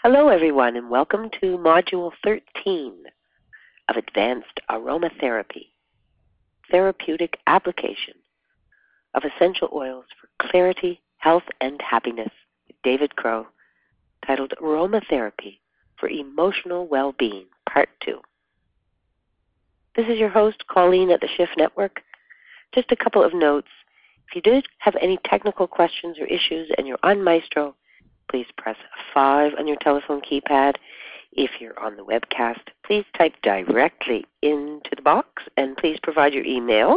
Hello, everyone, and welcome to Module 13 of Advanced Aromatherapy, Therapeutic Application of Essential Oils for Clarity, Health, and Happiness, with David Crow, titled Aromatherapy for Emotional Well-Being, Part 2. This is your host, Colleen at the Shift Network. Just a couple of notes. If you did have any technical questions or issues and you're on Maestro, please press 5 on your telephone keypad. If you're on the webcast, please type directly into the box and please provide your email.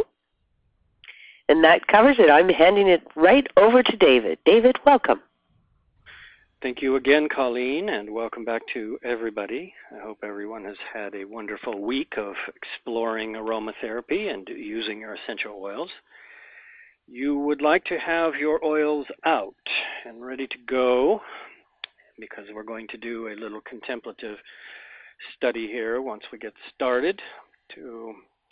And that covers it. I'm handing it right over to David. David, welcome. Thank you again, Colleen, and welcome back to everybody. I hope everyone has had a wonderful week of exploring aromatherapy and using your essential oils. You would like to have your oils out and ready to go because we're going to do a little contemplative study here once we get started to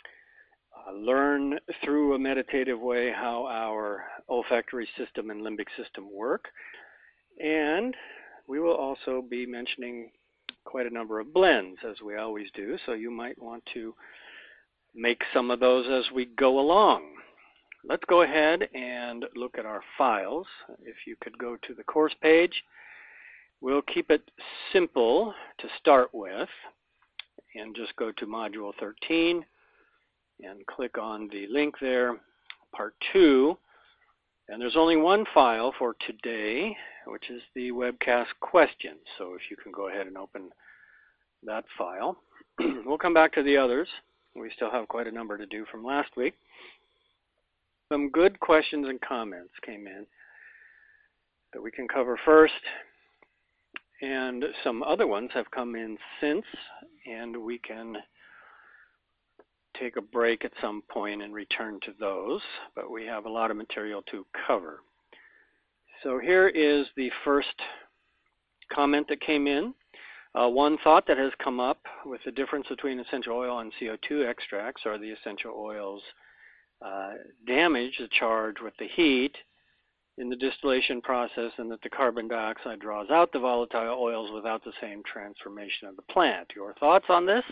learn through a meditative way how our olfactory system and limbic system work. And we will also be mentioning quite a number of blends, as we always do, so you might want to make some of those as we go along. Let's go ahead and look at our files. If you could go to the course page, we'll keep it simple to start with and just go to Module 13 and click on the link there, Part 2. And there's only one file for today, which is the webcast questions. So if you can go ahead and open that file. We'll come back to the others. We still have quite a number to do from last week. Some good questions and comments came in that we can cover first, and some other ones have come in since, and we can take a break at some point and return to those, but we have a lot of material to cover. So here is the first comment that came in. One thought that has come up with the difference between essential oil and CO2 extracts are the essential oils damage the charge with the heat in the distillation process, and that the carbon dioxide draws out the volatile oils without the same transformation of the plant. Your thoughts on this?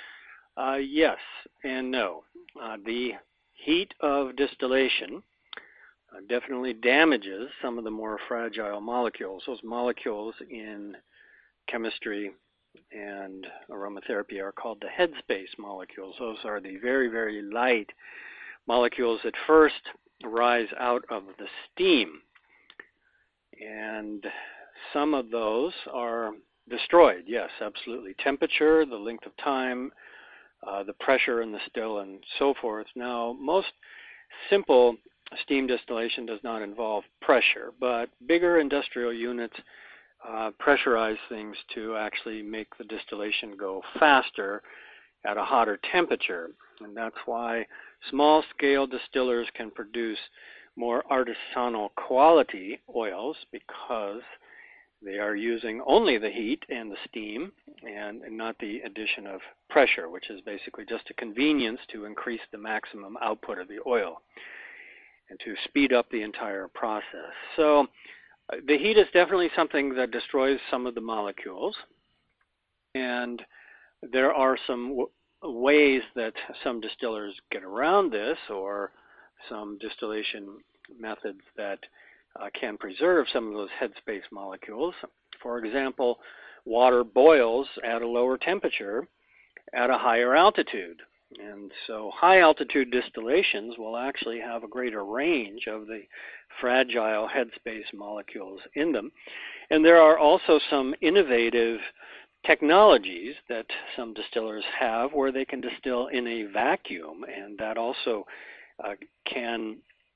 Yes and no. The heat of distillation definitely damages some of the more fragile molecules. Those molecules in chemistry and aromatherapy are called the headspace molecules. Those are the very, very light molecules that first rise out of the steam. And some of those are destroyed, yes, absolutely. Temperature, the length of time, the pressure in the still, and so forth. Now, most simple steam distillation does not involve pressure, but bigger industrial units pressurize things to actually make the distillation go faster at a hotter temperature. And that's why small-scale distillers can produce more artisanal quality oils, because they are using only the heat and the steam and not the addition of pressure, which is basically just a convenience to increase the maximum output of the oil and to speed up the entire process. So the heat is definitely something that destroys some of the molecules, and there are some ways that some distillers get around this, or some distillation methods that can preserve some of those headspace molecules. For example, water boils at a lower temperature at a higher altitude. And so high altitude distillations will actually have a greater range of the fragile headspace molecules in them. And there are also some innovative technologies that some distillers have where they can distill in a vacuum, and that also can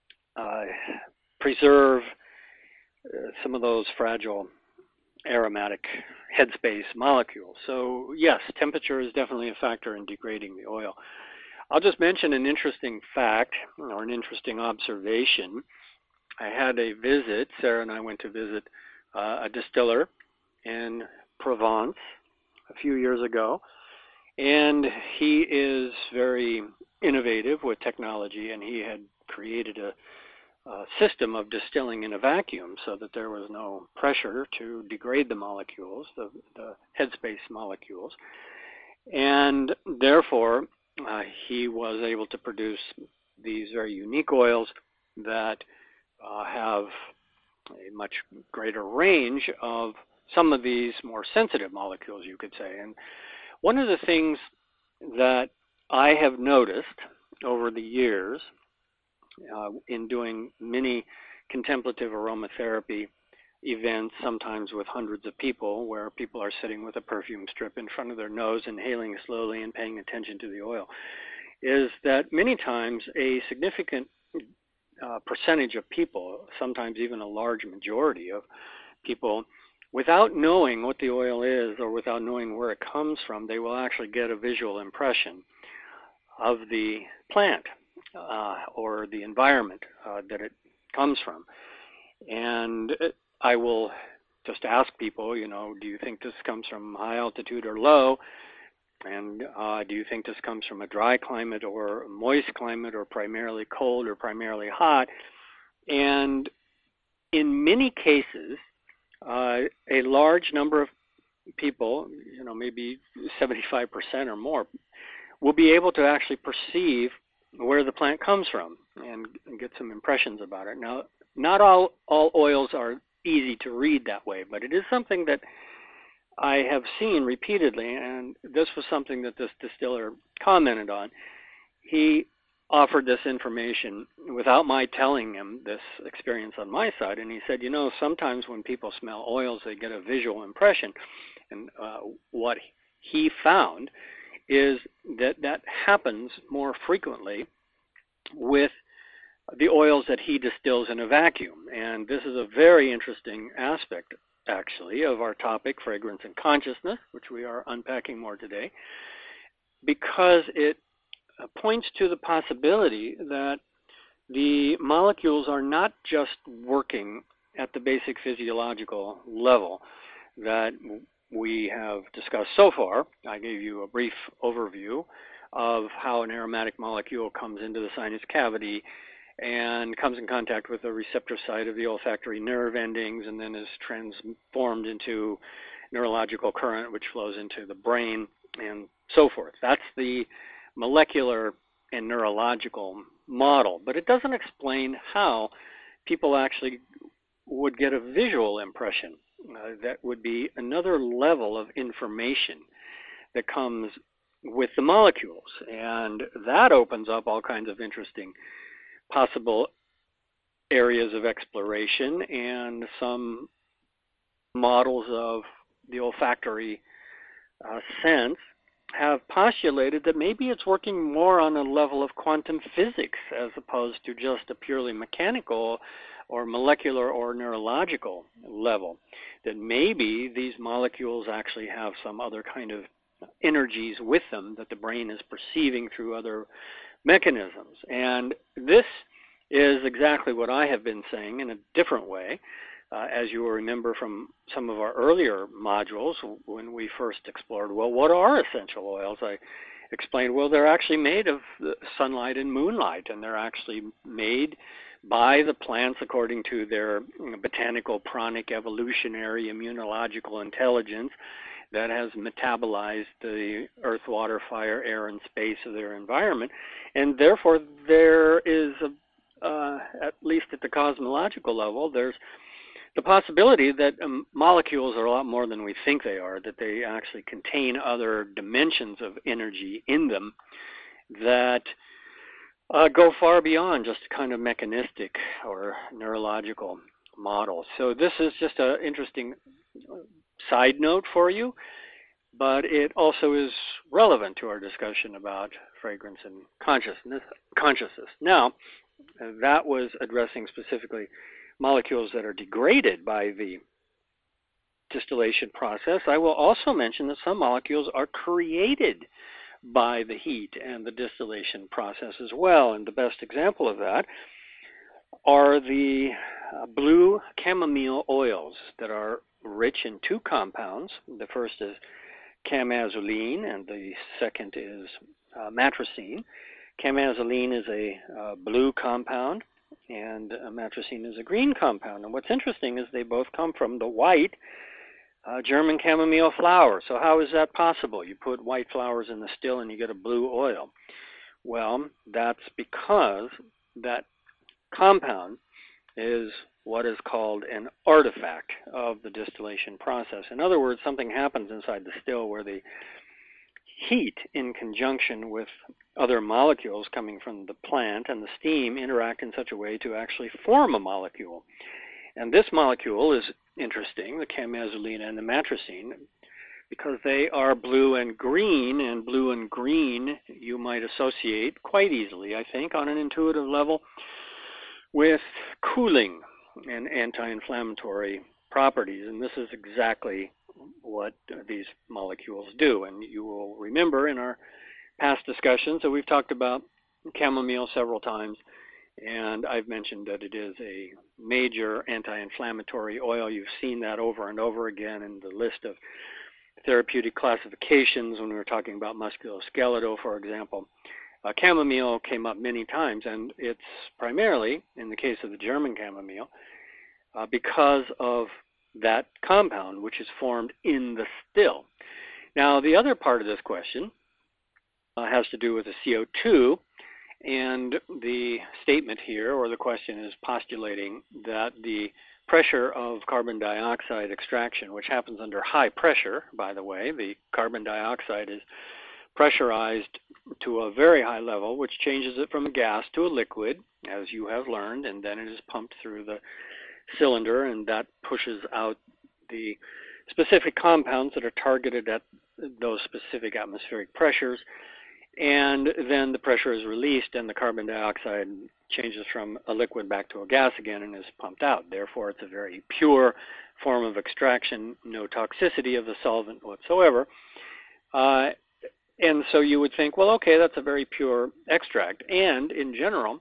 preserve some of those fragile aromatic headspace molecules. So yes, temperature is definitely a factor in degrading the oil. I'll just mention an interesting fact or an interesting observation. I had a visit. Sarah and I went to visit a distiller in Provence a few years ago, and he is very innovative with technology, and he had created system of distilling in a vacuum so that there was no pressure to degrade the molecules, the headspace molecules. And therefore, he was able to produce these very unique oils that have a much greater range of some of these more sensitive molecules, you could say. And one of the things that I have noticed over the years in doing many contemplative aromatherapy events, sometimes with hundreds of people, where people are sitting with a perfume strip in front of their nose, inhaling slowly and paying attention to the oil, is that many times a significant percentage of people, sometimes even a large majority of people, without knowing what the oil is or without knowing where it comes from, they will actually get a visual impression of the plant or the environment that it comes from. And I will just ask people, do you think this comes from high altitude or low? And do you think this comes from a dry climate or a moist climate or primarily cold or primarily hot? And in many cases, a large number of people, maybe 75% or more, will be able to actually perceive where the plant comes from and get some impressions about it. Now, not all oils are easy to read that way, but it is something that I have seen repeatedly, and this was something that this distiller commented on. He offered this information without my telling him this experience on my side, and he said, sometimes when people smell oils, they get a visual impression, and what he found is that happens more frequently with the oils that he distills in a vacuum. And this is a very interesting aspect, actually, of our topic, fragrance and consciousness, which we are unpacking more today, because it points to the possibility that the molecules are not just working at the basic physiological level that we have discussed so far. I gave you a brief overview of how an aromatic molecule comes into the sinus cavity and comes in contact with the receptor site of the olfactory nerve endings and then is transformed into neurological current, which flows into the brain and so forth. That's the molecular and neurological model, but it doesn't explain how people actually would get a visual impression. That would be another level of information that comes with the molecules, and that opens up all kinds of interesting possible areas of exploration, and some models of the olfactory sense have postulated that maybe it's working more on a level of quantum physics as opposed to just a purely mechanical or molecular or neurological level, that maybe these molecules actually have some other kind of energies with them that the brain is perceiving through other mechanisms. And this is exactly what I have been saying in a different way. As you will remember from some of our earlier modules when we first explored, well, what are essential oils? I explained, well, they're actually made of sunlight and moonlight, and they're actually made by the plants according to their botanical, pranic, evolutionary, immunological intelligence that has metabolized the earth, water, fire, air, and space of their environment. And therefore, there is, at least at the cosmological level, there's the possibility that molecules are a lot more than we think they are, that they actually contain other dimensions of energy in them that go far beyond just kind of mechanistic or neurological models. So this is just an interesting side note for you, but it also is relevant to our discussion about fragrance and consciousness. Now, that was addressing specifically molecules that are degraded by the distillation process. I will also mention that some molecules are created by the heat and the distillation process as well. And the best example of that are the blue chamomile oils that are rich in two compounds. The first is chamazoline and the second is matrescine. Chamazoline is a blue compound, and matrescine is a green compound. And what's interesting is they both come from the white German chamomile flower. So how is that possible? You put white flowers in the still and you get a blue oil. Well, that's because that compound is what is called an artifact of the distillation process. In other words, something happens inside the still where the heat in conjunction with other molecules coming from the plant and the steam interact in such a way to actually form a molecule. And this molecule is interesting, the chemazoline and the matrescine, because they are blue and green you might associate quite easily, I think, on an intuitive level with cooling and anti-inflammatory properties. And this is exactly what these molecules do. And you will remember in our past discussions that we've talked about chamomile several times, and I've mentioned that it is a major anti-inflammatory oil. You've seen that over and over again in the list of therapeutic classifications when we were talking about musculoskeletal, for example. Chamomile came up many times, and it's primarily, in the case of the German chamomile, because of that compound, which is formed in the still. Now, the other part of this question has to do with the CO2, and the statement here, or the question, is postulating that the pressure of carbon dioxide extraction, which happens under high pressure, by the way, the carbon dioxide is pressurized to a very high level, which changes it from a gas to a liquid, as you have learned, and then it is pumped through the cylinder, and that pushes out the specific compounds that are targeted at those specific atmospheric pressures, and then the pressure is released and the carbon dioxide changes from a liquid back to a gas again and is pumped out. Therefore, it's a very pure form of extraction, no toxicity of the solvent whatsoever. And so you would think, well, okay, that's a very pure extract. And in general,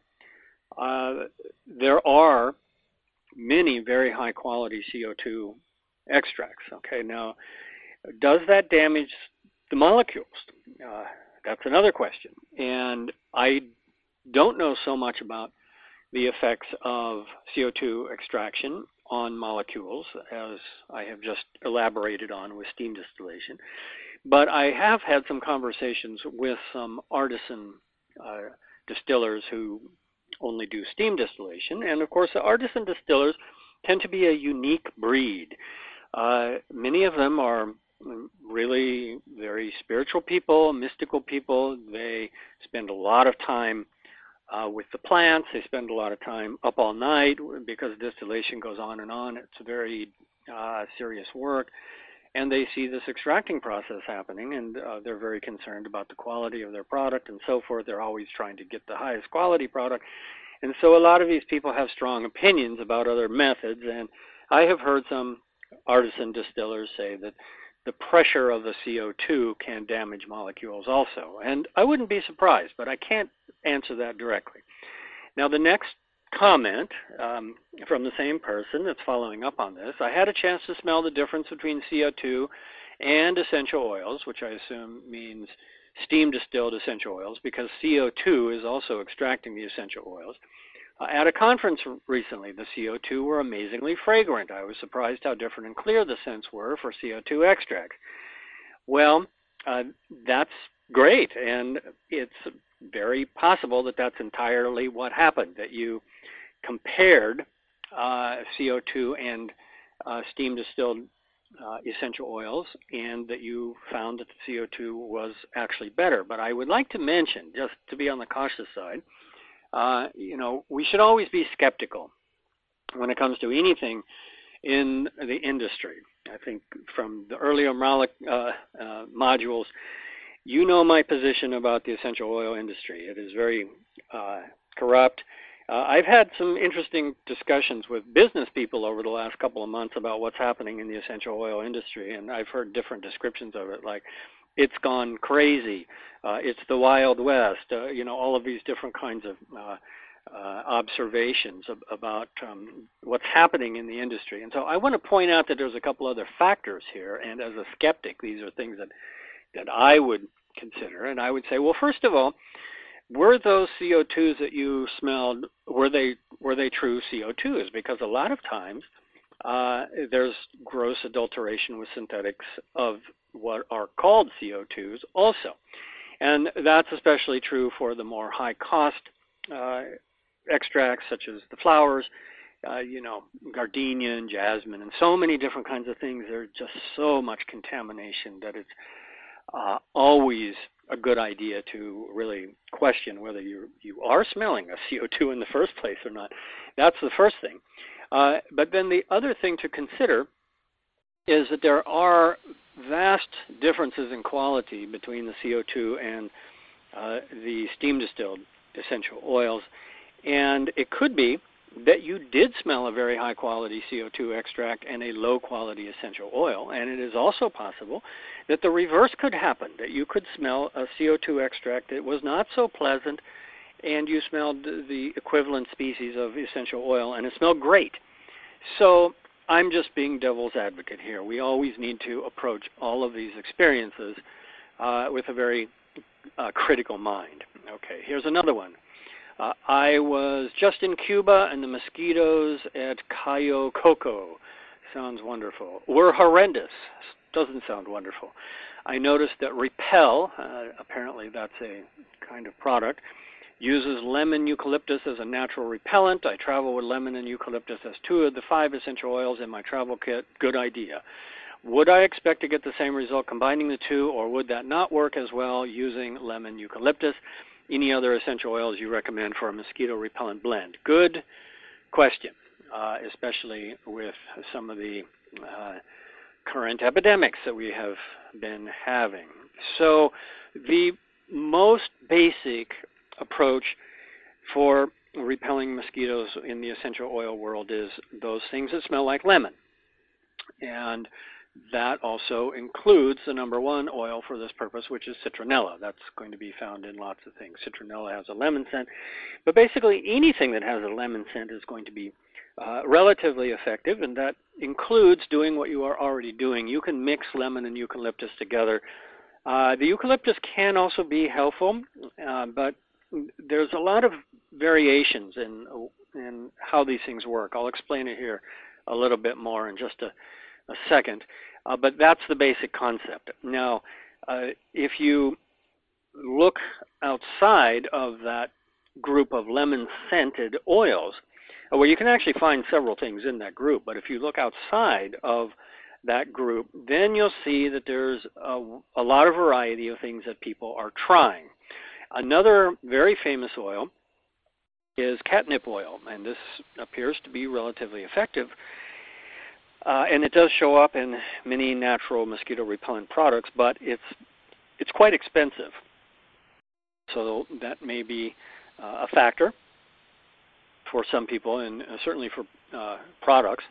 there are many very high quality CO2 extracts. Okay, now, does that damage the molecules? That's another question. And I don't know so much about the effects of CO2 extraction on molecules, as I have just elaborated on with steam distillation. But I have had some conversations with some artisan distillers who only do steam distillation. And of course, the artisan distillers tend to be a unique breed. Many of them are really very spiritual people, mystical people. They spend a lot of time with the plants. They spend a lot of time up all night because distillation goes on and on. It's very serious work. And they see this extracting process happening, and they're very concerned about the quality of their product and so forth. They're always trying to get the highest quality product. And so a lot of these people have strong opinions about other methods. And I have heard some artisan distillers say that the pressure of the CO2 can damage molecules also. And I wouldn't be surprised, but I can't answer that directly. Now, the next comment from the same person that's following up on this, I had a chance to smell the difference between CO2 and essential oils, which I assume means steam distilled essential oils, because CO2 is also extracting the essential oils. At a conference recently, the CO2 were amazingly fragrant. I was surprised how different and clear the scents were for CO2 extracts. Well, that's great, and it's very possible that that's entirely what happened, that you compared CO2 and steam distilled essential oils, and that you found that the CO2 was actually better. But I would like to mention, just to be on the cautious side, we should always be skeptical when it comes to anything in the industry. I think from the earlier modules, you know my position about the essential oil industry. It is very corrupt. I've had some interesting discussions with business people over the last couple of months about what's happening in the essential oil industry, and I've heard different descriptions of it, like it's gone crazy, it's the Wild West, all of these different kinds of observations about what's happening in the industry. And so I want to point out that there's a couple other factors here, and as a skeptic, these are things that I would consider. And I would say, well, first of all, were those CO2s that you smelled, were they true CO2s? Because a lot of times there's gross adulteration with synthetics of what are called CO2s also. And that's especially true for the more high-cost extracts, such as the flowers, gardenia and jasmine, and so many different kinds of things. There's just so much contamination that it's always a good idea to really question whether you are smelling a CO2 in the first place or not. That's the first thing. But then the other thing to consider is that there are vast differences in quality between the CO2 and the steam distilled essential oils. And it could be that you did smell a very high quality CO2 extract and a low quality essential oil. And it is also possible that the reverse could happen, that you could smell a CO2 extract that was not so pleasant and you smelled the equivalent species of essential oil and it smelled great. So I'm just being devil's advocate here. We always need to approach all of these experiences with a very critical mind. Okay, here's another one. I was just in Cuba, and the mosquitoes at Cayo Coco, sounds wonderful, were horrendous. Doesn't sound wonderful. I noticed that Repel, apparently that's a kind of product, uses lemon eucalyptus as a natural repellent. I travel with lemon and eucalyptus as 2 of the 5 essential oils in my travel kit. Good idea. Would I expect to get the same result combining the 2, or would that not work as well using lemon eucalyptus? Any other essential oils you recommend for a mosquito repellent blend? Good question, especially with some of the current epidemics that we have been having. So the most basic approach for repelling mosquitoes in the essential oil world is those things that smell like lemon. And that also includes the number 1 oil for this purpose, which is citronella. That's going to be found in lots of things. Citronella has a lemon scent, but basically anything that has a lemon scent is going to be relatively effective, and that includes doing what you are already doing. You can mix lemon and eucalyptus together. The eucalyptus can also be helpful, but there's a lot of variations in how these things work. I'll explain it here a little bit more in just a second, but that's the basic concept. Now, if you look outside of that group of lemon-scented oils, well, you can actually find several things in that group, but if you look outside of that group, then you'll see that there's a lot of variety of things that people are trying. Another very famous oil is catnip oil, and this appears to be relatively effective. And it does show up in many natural mosquito repellent products, but it's quite expensive. So that may be a factor for some people, and certainly for products.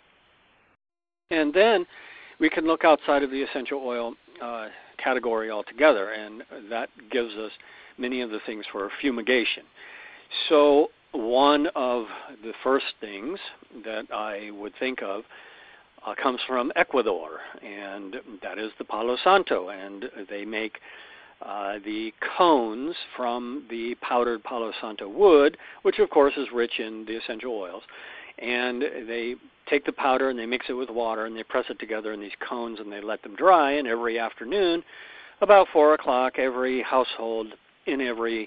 And then we can look outside of the essential oil category altogether, and that gives us many of the things for fumigation. So one of the first things that I would think of comes from Ecuador, and that is the Palo Santo, and they make the cones from the powdered Palo Santo wood, which of course is rich in the essential oils, and they take the powder and they mix it with water and they press it together in these cones and they let them dry, and every afternoon about 4 o'clock every household in every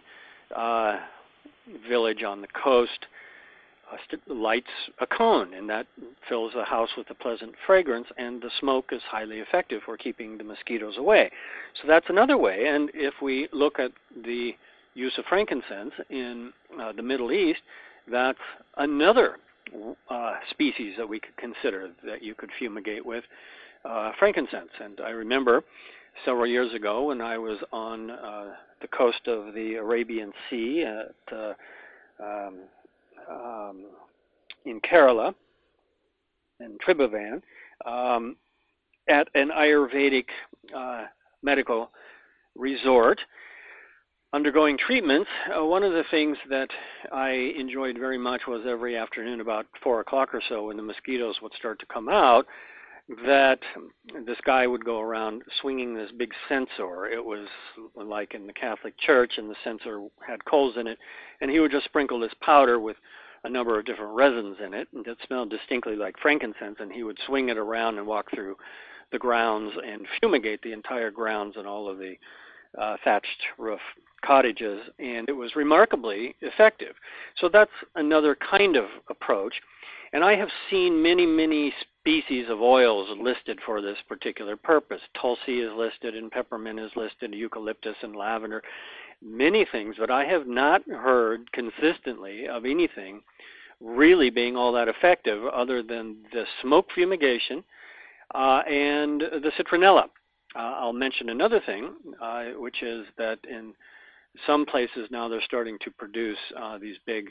village on the coast lights a cone, and that fills the house with a pleasant fragrance, and the smoke is highly effective for keeping the mosquitoes away. So that's another way. And if we look at the use of frankincense in the Middle East, that's another species that we could consider that you could fumigate with frankincense. And I remember several years ago when I was on the coast of the Arabian Sea at in Kerala, in Tribhuvan, at an Ayurvedic medical resort, undergoing treatments. One of the things that I enjoyed very much was every afternoon about 4 o'clock or so, when the mosquitoes would start to come out, that this guy would go around swinging this big censer. It was like in the Catholic Church, and the censer had coals in it, and he would just sprinkle this powder with a number of different resins in it, and it smelled distinctly like frankincense, and he would swing it around and walk through the grounds and fumigate the entire grounds and all of the thatched roof cottages, and it was remarkably effective. So that's another kind of approach. And I have seen many, many species of oils listed for this particular purpose. Tulsi is listed, and peppermint is listed, eucalyptus and lavender, many things, but I have not heard consistently of anything really being all that effective other than the smoke fumigation and the citronella. I'll mention another thing, which is that in some places now they're starting to produce these big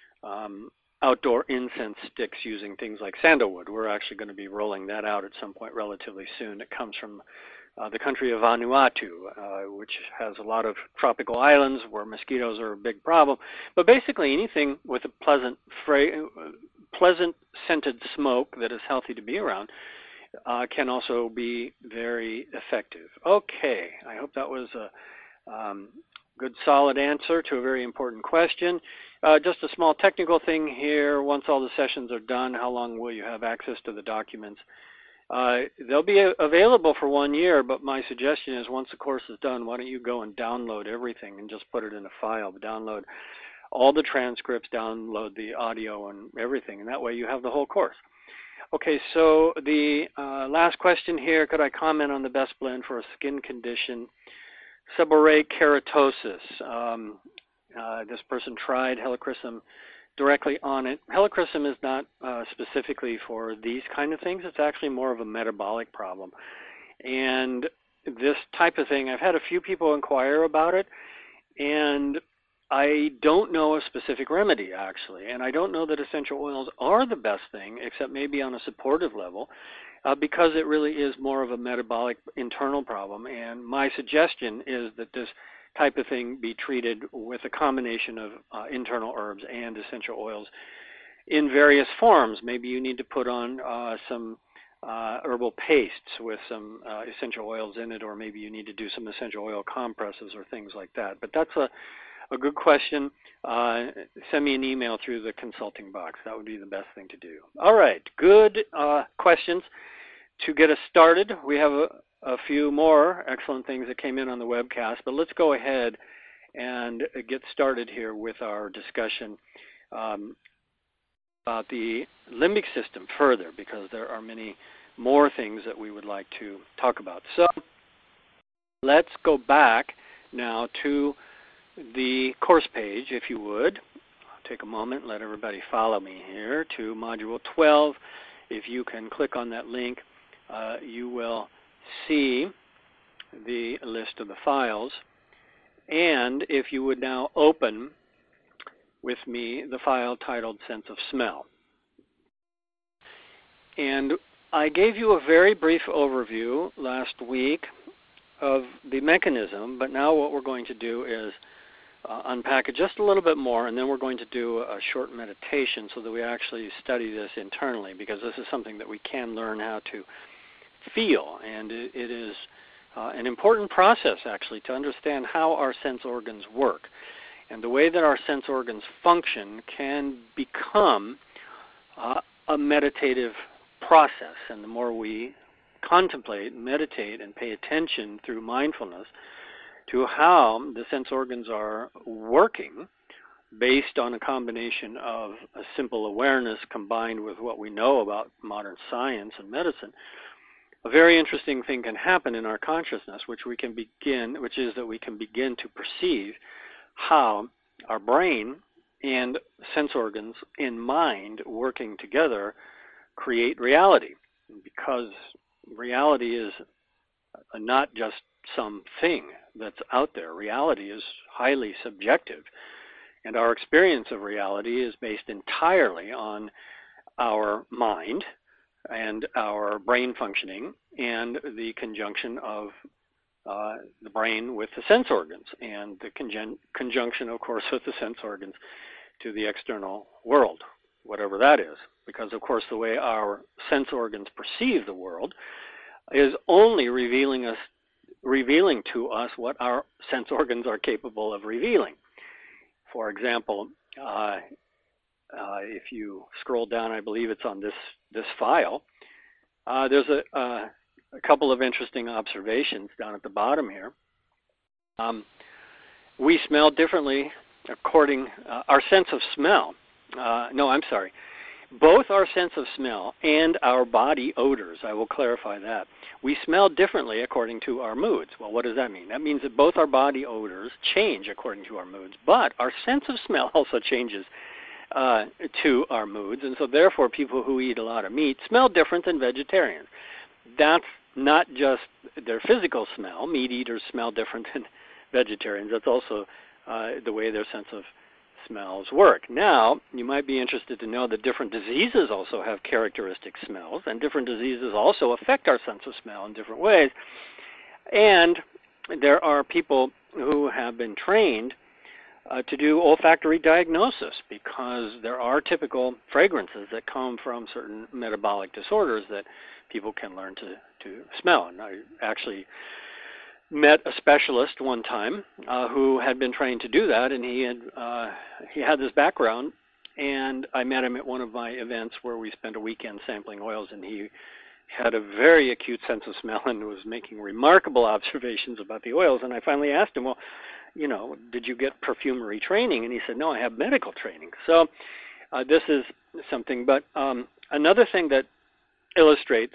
outdoor incense sticks using things like sandalwood. We're actually going to be rolling that out at some point relatively soon. It comes from the country of Vanuatu, which has a lot of tropical islands where mosquitoes are a big problem. But basically anything with a pleasant scented smoke that is healthy to be around can also be very effective. Okay, I hope that was a good solid answer to a very important question. Just a small technical thing here. Once all the sessions are done, how long will you have access to the documents? They'll be available for 1 year, but my suggestion is once the course is done, why don't you go and download everything and just put it in a file. Download all the transcripts, download the audio and everything, and that way you have the whole course. Okay, so the last question here, could I comment on the best blend for a skin condition, seborrheic keratosis? This person tried helichrysum directly on it. Helichrysum is not specifically for these kind of things. It's actually more of a metabolic problem. And this type of thing, I've had a few people inquire about it, and I don't know a specific remedy, actually. And I don't know that essential oils are the best thing, except maybe on a supportive level, because it really is more of a metabolic internal problem. And my suggestion is that this type of thing be treated with a combination of internal herbs and essential oils in various forms. Maybe you need to put on some herbal pastes with some essential oils in it, or maybe you need to do some essential oil compresses or things like that. But that's a good question. Send me an email through the consulting box. That would be the best thing to do. All right, good questions. To get us started, we have a few more excellent things that came in on the webcast, but let's go ahead and get started here with our discussion about the limbic system further, because there are many more things that we would like to talk about. So let's go back now to the course page, if you would. I'll take a moment, let everybody follow me here to Module 12. If you can click on that link, you will see the list of the files. And if you would now open with me the file titled Sense of Smell. And I gave you a very brief overview last week of the mechanism, but now what we're going to do is unpack it just a little bit more, and then we're going to do a short meditation so that we actually study this internally, because this is something that we can learn how to feel, and it is an important process actually to understand how our sense organs work. And the way that our sense organs function can become a meditative process, and the more we contemplate, meditate, and pay attention through mindfulness to how the sense organs are working based on a combination of a simple awareness combined with what we know about modern science and medicine, a very interesting thing can happen in our consciousness, which is that we can begin to perceive how our brain and sense organs and mind working together create reality. Because reality is not just something that's out there. Reality is highly subjective, and our experience of reality is based entirely on our mind and our brain functioning and the conjunction of the brain with the sense organs, and the conjunction, of course, with the sense organs to the external world, whatever that is. because, of course, the way our sense organs perceive the world is only revealing to us what our sense organs are capable of revealing. For example, if you scroll down, I believe it's on this file, there's a couple of interesting observations down at the bottom here. We smell differently according our sense of smell. Both our sense of smell and our body odors, I will clarify that. We smell differently according to our moods. Well, what does that mean? That means that both our body odors change according to our moods, but our sense of smell also changes to our moods, and so therefore people who eat a lot of meat smell different than vegetarians. That's not just their physical smell. Meat eaters smell different than vegetarians. That's also the way their sense of smells work. Now, you might be interested to know that different diseases also have characteristic smells, and different diseases also affect our sense of smell in different ways. And there are people who have been trained to do olfactory diagnosis, because there are typical fragrances that come from certain metabolic disorders that people can learn to smell. And I actually met a specialist one time who had been trained to do that, and he had this background, and I met him at one of my events where we spent a weekend sampling oils, and he had a very acute sense of smell and was making remarkable observations about the oils. And I finally asked him, well, did you get perfumery training? And he said, no, I have medical training. So this is something. But another thing that illustrates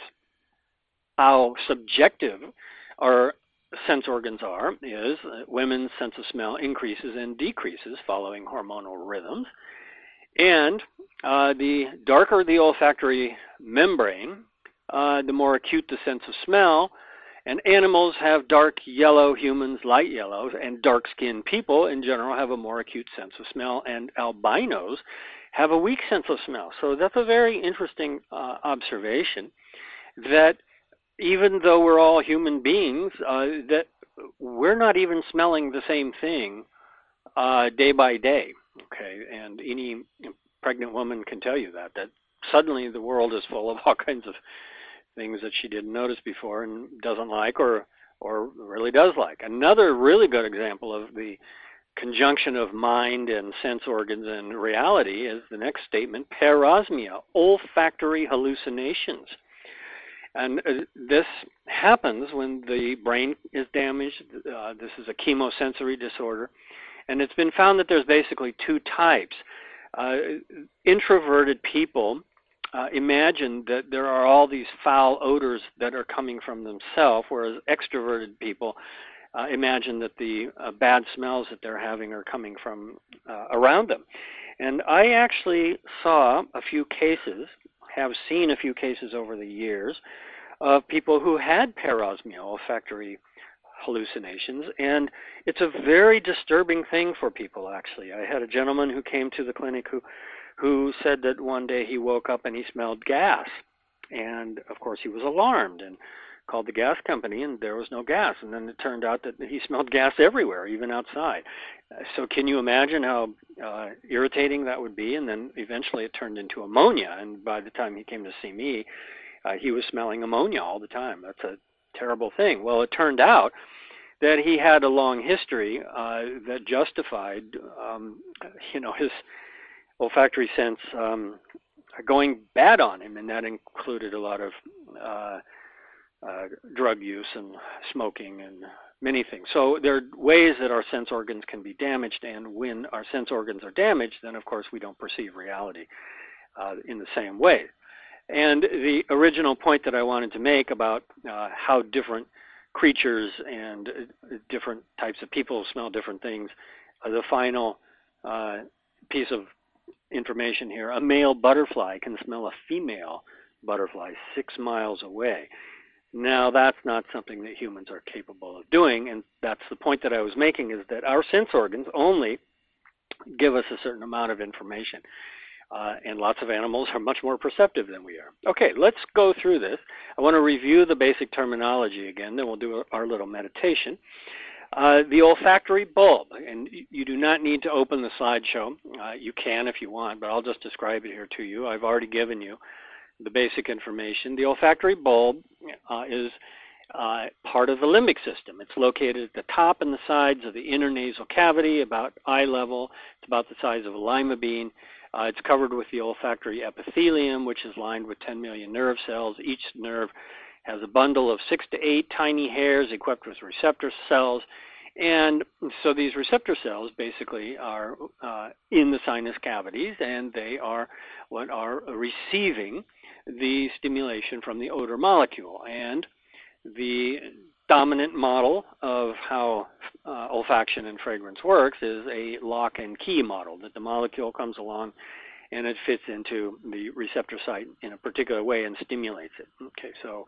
how subjective our sense organs are is women's sense of smell increases and decreases following hormonal rhythms. And the darker the olfactory membrane, the more acute the sense of smell. And animals have dark yellow, humans light yellow, and dark-skinned people in general have a more acute sense of smell, and albinos have a weak sense of smell. So that's a very interesting observation, that even though we're all human beings, that we're not even smelling the same thing day by day. Okay, and any pregnant woman can tell you that suddenly the world is full of all kinds of things that she didn't notice before and doesn't like, or really does like. Another really good example of the conjunction of mind and sense organs and reality is the next statement, parosmia, olfactory hallucinations. And this happens when the brain is damaged. This is a chemosensory disorder. And it's been found that there's basically two types. Introverted people imagine that there are all these foul odors that are coming from themselves, whereas extroverted people imagine that the bad smells that they're having are coming from around them. And I actually saw a few cases, have seen a few cases over the years, of people who had parosmia, olfactory hallucinations, and it's a very disturbing thing for people, actually. I had a gentleman who came to the clinic who said that one day he woke up and he smelled gas, and of course he was alarmed and called the gas company, and there was no gas. And then it turned out that he smelled gas everywhere, even outside. So can you imagine how irritating that would be? And then eventually it turned into ammonia, and by the time he came to see me, he was smelling ammonia all the time. That's a terrible thing. Well, it turned out that he had a long history that justified, his olfactory sense going bad on him, and that included a lot of drug use and smoking and many things. So there are ways that our sense organs can be damaged, and when our sense organs are damaged, then of course we don't perceive reality in the same way. And the original point that I wanted to make about how different creatures and different types of people smell different things, the final piece of information here, a male butterfly can smell a female butterfly 6 miles away. Now, that's not something that humans are capable of doing, and that's the point that I was making, is that our sense organs only give us a certain amount of information, and lots of animals are much more perceptive than we are. Okay, let's go through this. I want to review the basic terminology again, then we'll do our little meditation. The olfactory bulb, and you do not need to open the slideshow. You can if you want, but I'll just describe it here to you. I've already given you the basic information. The olfactory bulb is part of the limbic system. It's located at the top and the sides of the inner nasal cavity, about eye level. It's about the size of a lima bean. It's covered with the olfactory epithelium, which is lined with 10 million nerve cells. Each nerve has a bundle of 6 to 8 tiny hairs equipped with receptor cells. And so these receptor cells basically are in the sinus cavities, and they are what are receiving the stimulation from the odor molecule. And the dominant model of how olfaction and fragrance works is a lock and key model, that the molecule comes along and it fits into the receptor site in a particular way and stimulates it. Okay, so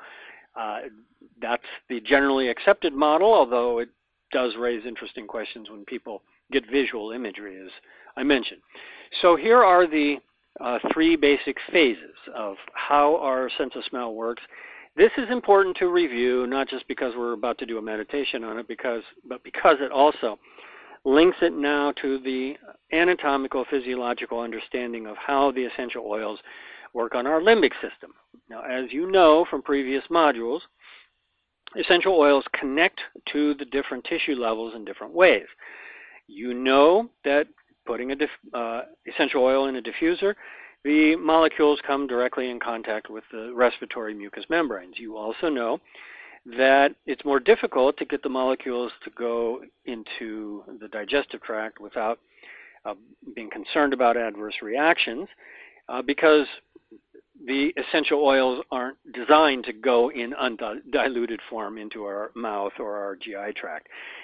that's the generally accepted model, although it does raise interesting questions when people get visual imagery, as I mentioned. So here are the 3 basic phases of how our sense of smell works. This is important to review, not just because we're about to do a meditation on it, but because it also links it now to the anatomical, physiological understanding of how the essential oils work on our limbic system. Now, as you know from previous modules, essential oils connect to the different tissue levels in different ways. You know that putting essential oil in a diffuser, the molecules come directly in contact with the respiratory mucous membranes. You also know that it's more difficult to get the molecules to go into the digestive tract without being concerned about adverse reactions because the essential oils aren't designed to go in undiluted form into our mouth or our GI tract.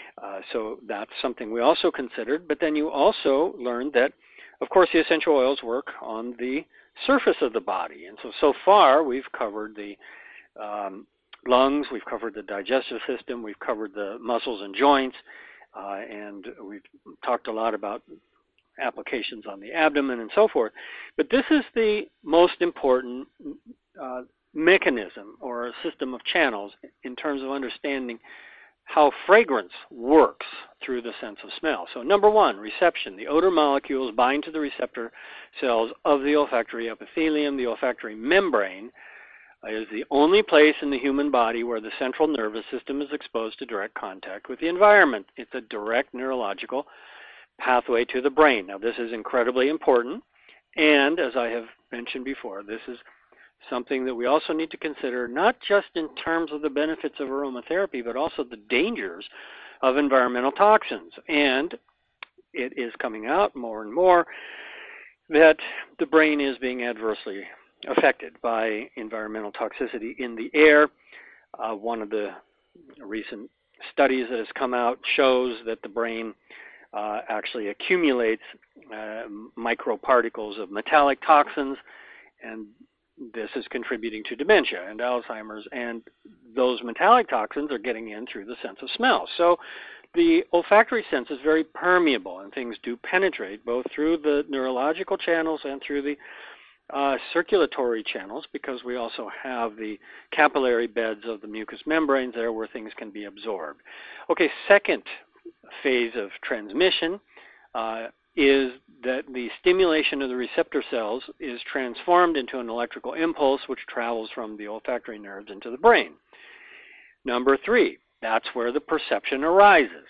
So that's something we also considered. But then you also learned that, of course, the essential oils work on the surface of the body. And so far, we've covered the lungs, we've covered the digestive system, we've covered the muscles and joints, and we've talked a lot about applications on the abdomen and so forth. But this is the most important mechanism or a system of channels in terms of understanding how fragrance works through the sense of smell. So number 1, reception. The odor molecules bind to the receptor cells of the olfactory epithelium. The olfactory membrane is the only place in the human body where the central nervous system is exposed to direct contact with the environment. It's a direct neurological pathway to the brain. Now, this is incredibly important, and as I have mentioned before, this is something that we also need to consider, not just in terms of the benefits of aromatherapy, but also the dangers of environmental toxins. And it is coming out more and more that the brain is being adversely affected by environmental toxicity in the air. One of the recent studies that has come out shows that the brain actually accumulates microparticles of metallic toxins, and this is contributing to dementia and Alzheimer's, and those metallic toxins are getting in through the sense of smell. So the olfactory sense is very permeable, and things do penetrate both through the neurological channels and through the circulatory channels, because we also have the capillary beds of the mucous membranes there where things can be absorbed. Okay, second phase of transmission is that the stimulation of the receptor cells is transformed into an electrical impulse which travels from the olfactory nerves into the brain. Number 3, that's where the perception arises.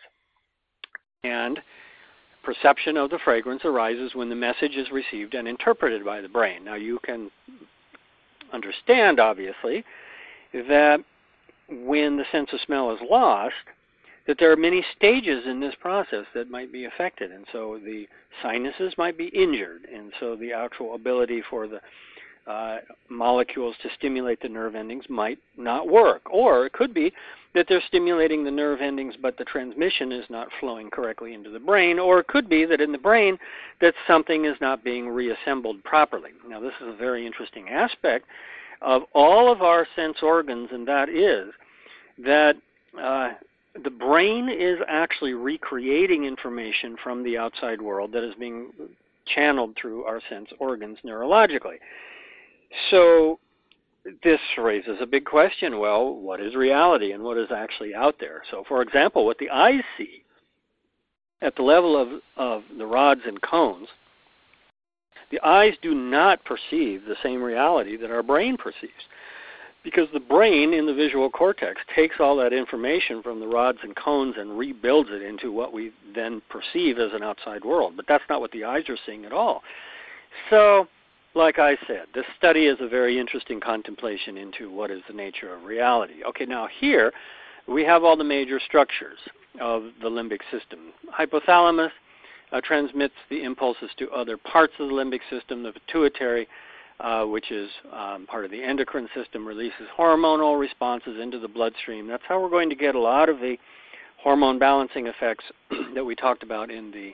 And perception of the fragrance arises when the message is received and interpreted by the brain. Now, you can understand, obviously, that when the sense of smell is lost, that there are many stages in this process that might be affected. And so the sinuses might be injured, and so the actual ability for the molecules to stimulate the nerve endings might not work. Or it could be that they're stimulating the nerve endings, but the transmission is not flowing correctly into the brain. Or it could be that in the brain that something is not being reassembled properly. Now, this is a very interesting aspect of all of our sense organs, and that is that the brain is actually recreating information from the outside world that is being channeled through our sense organs neurologically. So this raises a big question. Well, what is reality and what is actually out there? So, for example, what the eyes see at the level of the rods and cones, the eyes do not perceive the same reality that our brain perceives, because the brain in the visual cortex takes all that information from the rods and cones and rebuilds it into what we then perceive as an outside world. But that's not what the eyes are seeing at all. So, like I said, this study is a very interesting contemplation into what is the nature of reality. Okay, now here we have all the major structures of the limbic system. Hypothalamus transmits the impulses to other parts of the limbic system. The pituitary, which is part of the endocrine system, releases hormonal responses into the bloodstream. That's how we're going to get a lot of the hormone balancing effects that we talked about in the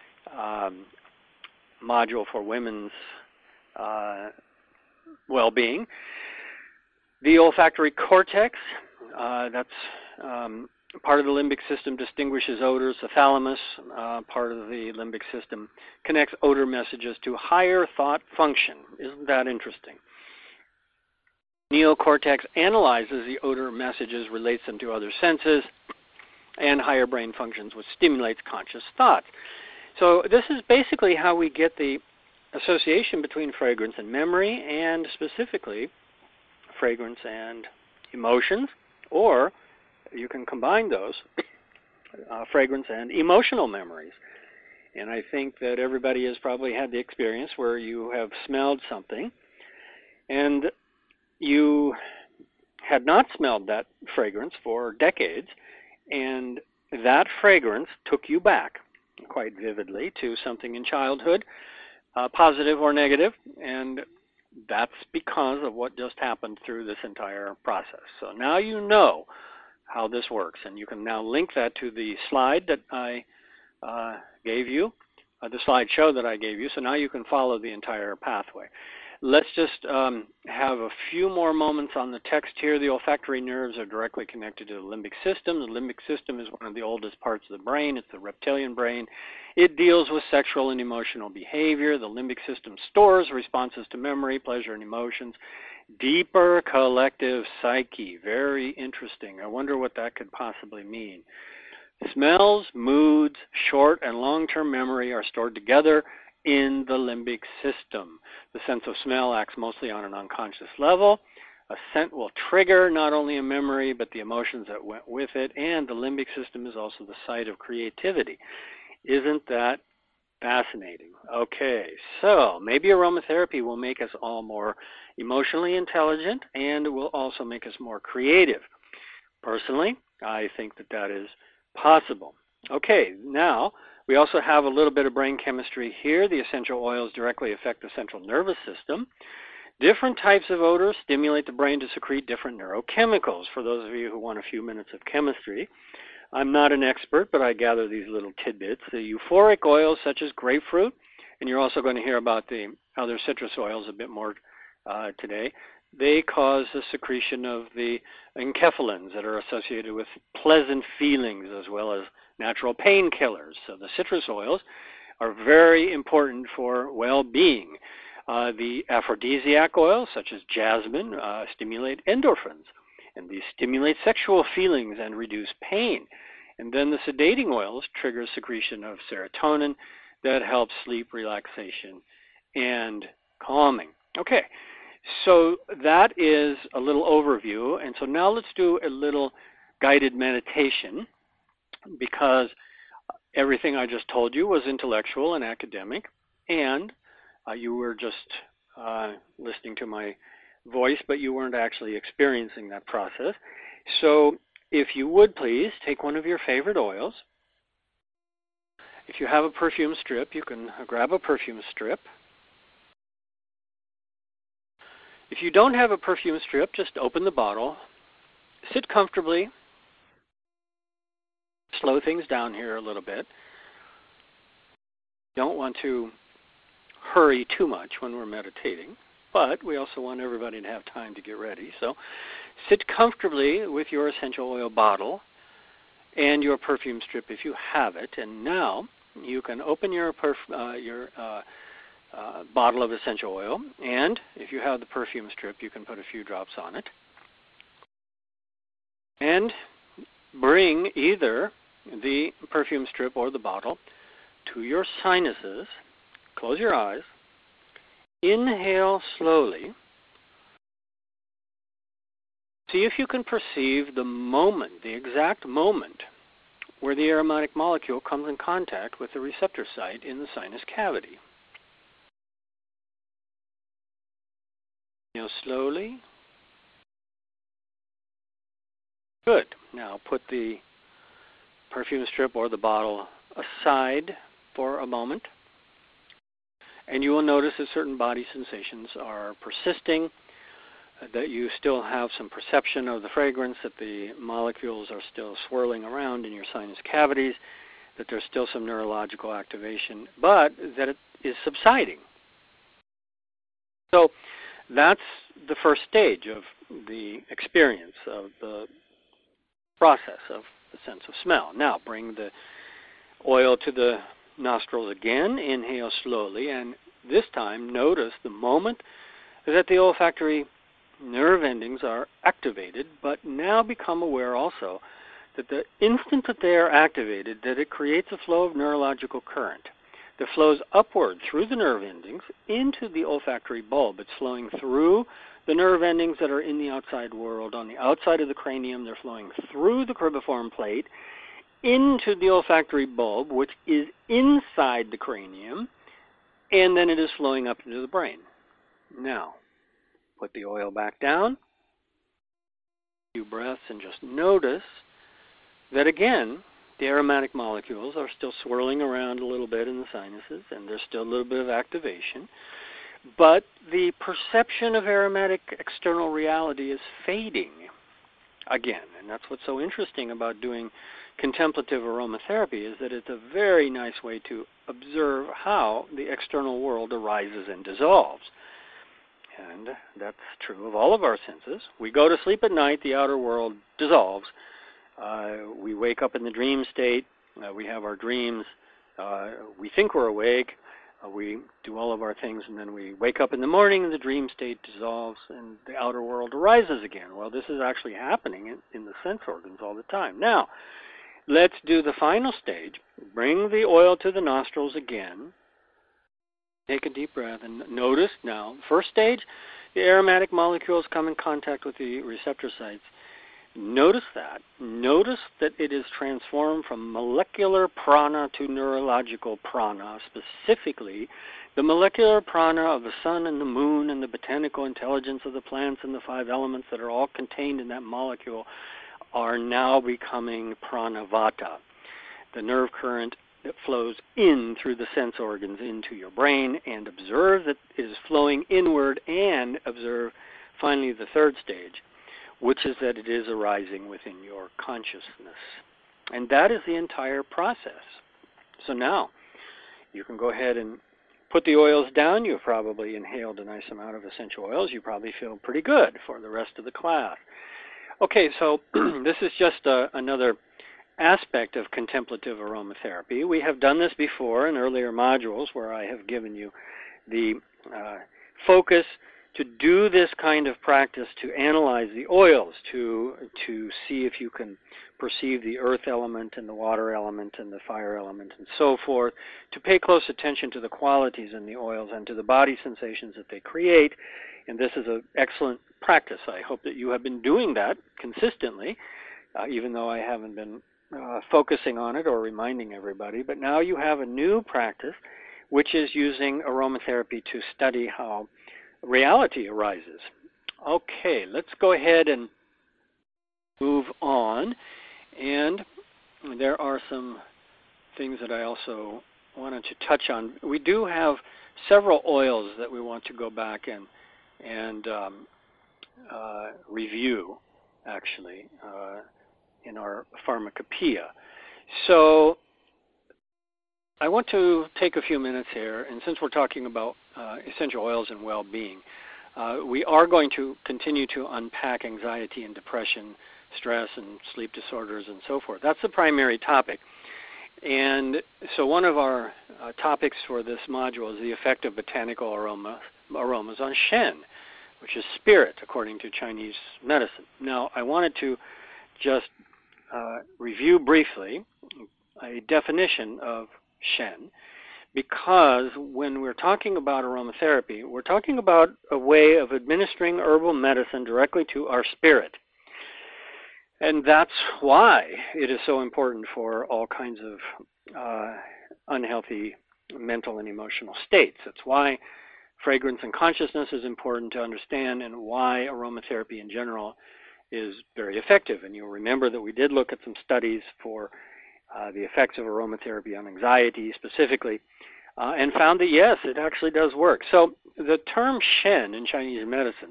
module for women's well-being. The olfactory cortex, that's part of the limbic system, distinguishes odors. The thalamus, part of the limbic system, connects odor messages to higher thought function. Isn't that interesting? Neocortex analyzes the odor messages, relates them to other senses, and higher brain functions, which stimulates conscious thought. So this is basically how we get the association between fragrance and memory, and specifically fragrance and emotions, or you can combine those, fragrance and emotional memories. And I think that everybody has probably had the experience where you have smelled something and you had not smelled that fragrance for decades, and that fragrance took you back quite vividly to something in childhood, positive or negative, and that's because of what just happened through this entire process. So now you know how this works, and you can now link that to the slide that I gave you, the slideshow that I gave you, so now you can follow the entire pathway. Let's just have a few more moments on the text here. The olfactory nerves are directly connected to the limbic system. The limbic system is one of the oldest parts of the brain. It's the reptilian brain. It deals with sexual and emotional behavior. The limbic system stores responses to memory, pleasure, and emotions. Deeper collective psyche. Very interesting. I wonder what that could possibly mean. Smells, moods, short and long-term memory are stored together in the limbic system. The sense of smell acts mostly on an unconscious level. A scent will trigger not only a memory, but the emotions that went with it, and the limbic system is also the site of creativity. Isn't that fascinating? Okay, so maybe aromatherapy will make us all more emotionally intelligent, and will also make us more creative. Personally, I think that is possible. Okay, now we also have a little bit of brain chemistry here. The essential oils directly affect the central nervous system. Different types of odors stimulate the brain to secrete different neurochemicals. For those of you who want a few minutes of chemistry, I'm not an expert, but I gather these little tidbits. The euphoric oils such as grapefruit, and you're also going to hear about the other citrus oils a bit more today, they cause the secretion of the enkephalins that are associated with pleasant feelings as well as natural painkillers. So the citrus oils are very important for well-being. The aphrodisiac oils, such as jasmine, stimulate endorphins, and these stimulate sexual feelings and reduce pain. And then the sedating oils trigger secretion of serotonin that helps sleep, relaxation, and calming. Okay, so that is a little overview, and so now let's do a little guided meditation, because everything I just told you was intellectual and academic, and you were just listening to my voice, but you weren't actually experiencing that process. So if you would please take one of your favorite oils. If you have a perfume strip, you can grab a perfume strip. If you don't have a perfume strip, just open the bottle, sit comfortably, slow things down here a little bit. Don't want to hurry too much when we're meditating, but we also want everybody to have time to get ready. So sit comfortably with your essential oil bottle and your perfume strip if you have it. And now you can open your bottle of essential oil, and if you have the perfume strip, you can put a few drops on it. And bring either the perfume strip or the bottle to your sinuses. Close your eyes. Inhale slowly. See if you can perceive the moment, the exact moment, where the aromatic molecule comes in contact with the receptor site in the sinus cavity. Inhale slowly. Good. Now put the perfume strip or the bottle aside for a moment, and you will notice that certain body sensations are persisting, that you still have some perception of the fragrance, that the molecules are still swirling around in your sinus cavities, that there's still some neurological activation, but that it is subsiding. So that's the first stage of the experience of the process of the sense of smell. Now bring the oil to the nostrils again. Inhale slowly, and this time notice the moment that the olfactory nerve endings are activated, but now become aware also that the instant that they are activated, that it creates a flow of neurological current that flows upward through the nerve endings into the olfactory bulb. It's flowing through the nerve endings that are in the outside world. On the outside of the cranium, they're flowing through the cribriform plate into the olfactory bulb, which is inside the cranium, and then it is flowing up into the brain. Now, put the oil back down, a few breaths, and just notice that again, the aromatic molecules are still swirling around a little bit in the sinuses, and there's still a little bit of activation. But the perception of aromatic external reality is fading again. And that's what's so interesting about doing contemplative aromatherapy, is that it's a very nice way to observe how the external world arises and dissolves. And that's true of all of our senses. We go to sleep at night, the outer world dissolves. We wake up in the dream state. We have our dreams. We think we're awake. We do all of our things, and then we wake up in the morning, and the dream state dissolves, and the outer world arises again. Well, this is actually happening in the sense organs all the time. Now, let's do the final stage. Bring the oil to the nostrils again. Take a deep breath, and notice now, first stage, the aromatic molecules come in contact with the receptor sites. Notice that. Notice that it is transformed from molecular prana to neurological prana, specifically the molecular prana of the sun and the moon and the botanical intelligence of the plants and the 5 elements that are all contained in that molecule are now becoming pranavata, the nerve current that flows in through the sense organs into your brain, and observe that it is flowing inward, and observe finally the third stage, which is that it is arising within your consciousness. And that is the entire process. So now, you can go ahead and put the oils down. You've probably inhaled a nice amount of essential oils. You probably feel pretty good for the rest of the class. Okay, so this is just another aspect of contemplative aromatherapy. We have done this before in earlier modules where I have given you the focus to do this kind of practice, to analyze the oils, to see if you can perceive the earth element and the water element and the fire element and so forth, to pay close attention to the qualities in the oils and to the body sensations that they create. And this is an excellent practice. I hope that you have been doing that consistently, even though I haven't been focusing on it or reminding everybody. But now you have a new practice, which is using aromatherapy to study how reality arises. Okay, let's go ahead and move on. And there are some things that I also wanted to touch on. We do have several oils that we want to go back and review, actually, in our pharmacopoeia. So I want to take a few minutes here, and since we're talking about essential oils and well-being, we are going to continue to unpack anxiety and depression, stress and sleep disorders and so forth. That's the primary topic. And so one of our topics for this module is the effect of botanical aromas on Shen, which is spirit, according to Chinese medicine. Now, I wanted to just review briefly a definition of Shen, because when we're talking about aromatherapy, we're talking about a way of administering herbal medicine directly to our spirit. And that's why it is so important for all kinds of unhealthy mental and emotional states. That's why fragrance and consciousness is important to understand, and why aromatherapy in general is very effective. And you'll remember that we did look at some studies for the effects of aromatherapy on anxiety specifically, and found that yes, it actually does work. So the term Shen in Chinese medicine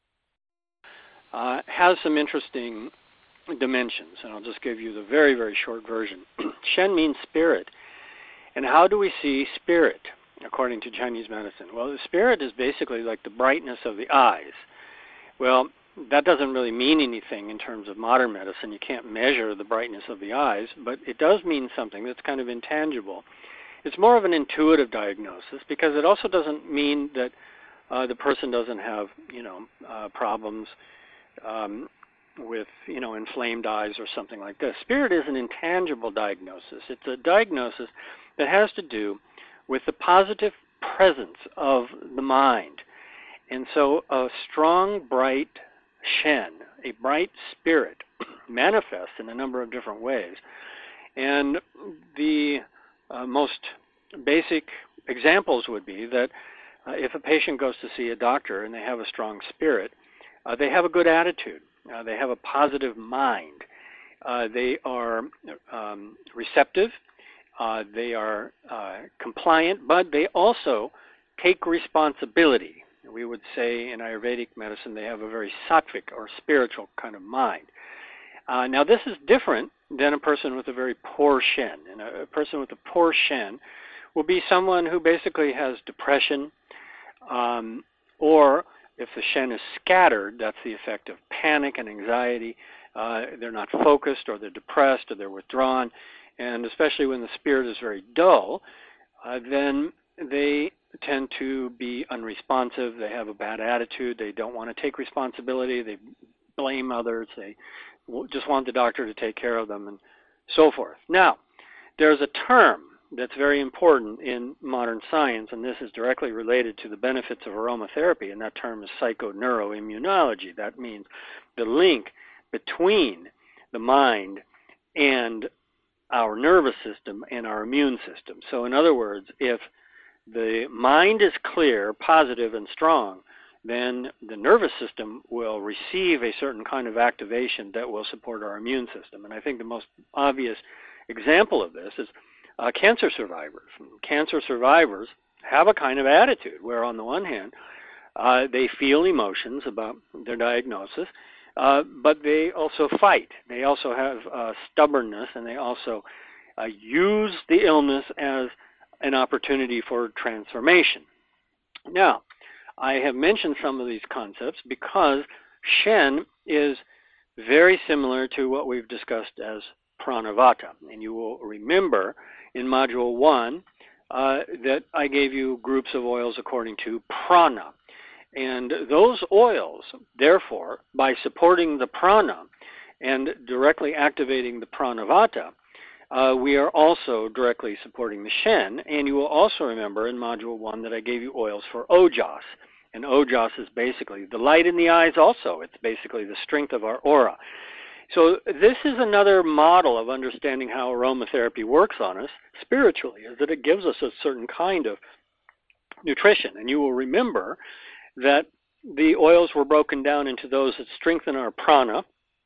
has some interesting dimensions, and I'll just give you the very, very short version. Shen means spirit. And how do we see spirit according to Chinese medicine? Well, the spirit is basically like the brightness of the eyes. Well, that doesn't really mean anything in terms of modern medicine. You can't measure the brightness of the eyes, but it does mean something that's kind of intangible. It's more of an intuitive diagnosis, because it also doesn't mean that the person doesn't have, problems with, inflamed eyes or something like this. Spirit is an intangible diagnosis. It's a diagnosis that has to do with the positive presence of the mind. And so a strong, bright Shen, a bright spirit, manifests in a number of different ways. And the most basic examples would be that if a patient goes to see a doctor and they have a strong spirit, they have a good attitude. They have a positive mind. They are receptive. They are compliant, but they also take responsibility. We would say in Ayurvedic medicine they have a very sattvic or spiritual kind of mind. Now this is different than a person with a very poor Shen. And a person with a poor Shen will be someone who basically has depression, or if the Shen is scattered, that's the effect of panic and anxiety. They're not focused, or they're depressed, or they're withdrawn. And especially when the spirit is very dull, then they tend to be unresponsive. They have a bad attitude. They don't want to take responsibility. They blame others. They just want the doctor to take care of them, and so forth. Now, there's a term that's very important in modern science, and this is directly related to the benefits of aromatherapy, and that term is psychoneuroimmunology. That means the link between the mind and our nervous system and our immune system. So in other words, if the mind is clear, positive, and strong, then the nervous system will receive a certain kind of activation that will support our immune system. And I think the most obvious example of this is cancer survivors. Cancer survivors have a kind of attitude where, on the one hand, they feel emotions about their diagnosis, but they also fight. They also have stubbornness, and they also use the illness as an opportunity for transformation. Now, I have mentioned some of these concepts because Shen is very similar to what we've discussed as Pranavata. And you will remember in Module 1 that I gave you groups of oils according to prana. And those oils, therefore, by supporting the prana and directly activating the Pranavata, we are also directly supporting the Shen. And you will also remember in Module 1 that I gave you oils for Ojas. And Ojas is basically the light in the eyes also. It's basically the strength of our aura. So this is another model of understanding how aromatherapy works on us spiritually, is that it gives us a certain kind of nutrition. And you will remember that the oils were broken down into those that strengthen our prana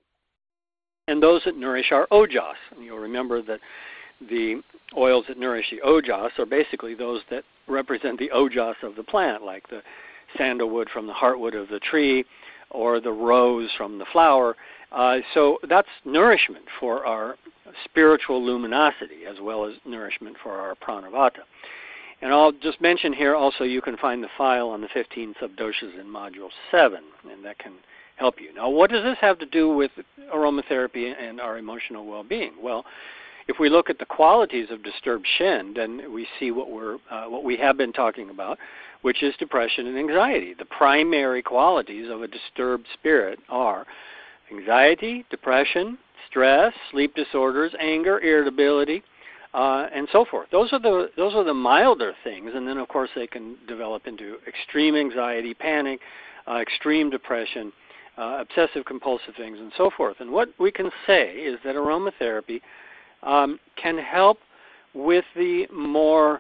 and those that nourish our ojas. And you'll remember that the oils that nourish the ojas are basically those that represent the ojas of the plant, like the sandalwood from the heartwood of the tree, or the rose from the flower. So that's nourishment for our spiritual luminosity, as well as nourishment for our pranavata. And I'll just mention here also, you can find the file on the 15 subdoshas in Module 7, and that can help you. Now, what does this have to do with aromatherapy and our emotional well-being? Well, if we look at the qualities of disturbed Shen, then we see what we have been talking about, which is depression and anxiety. The primary qualities of a disturbed spirit are anxiety, depression, stress, sleep disorders, anger, irritability, and so forth. Those are the milder things, and then of course they can develop into extreme anxiety, panic, extreme depression, obsessive compulsive things, and so forth. And what we can say is that aromatherapy can help with the more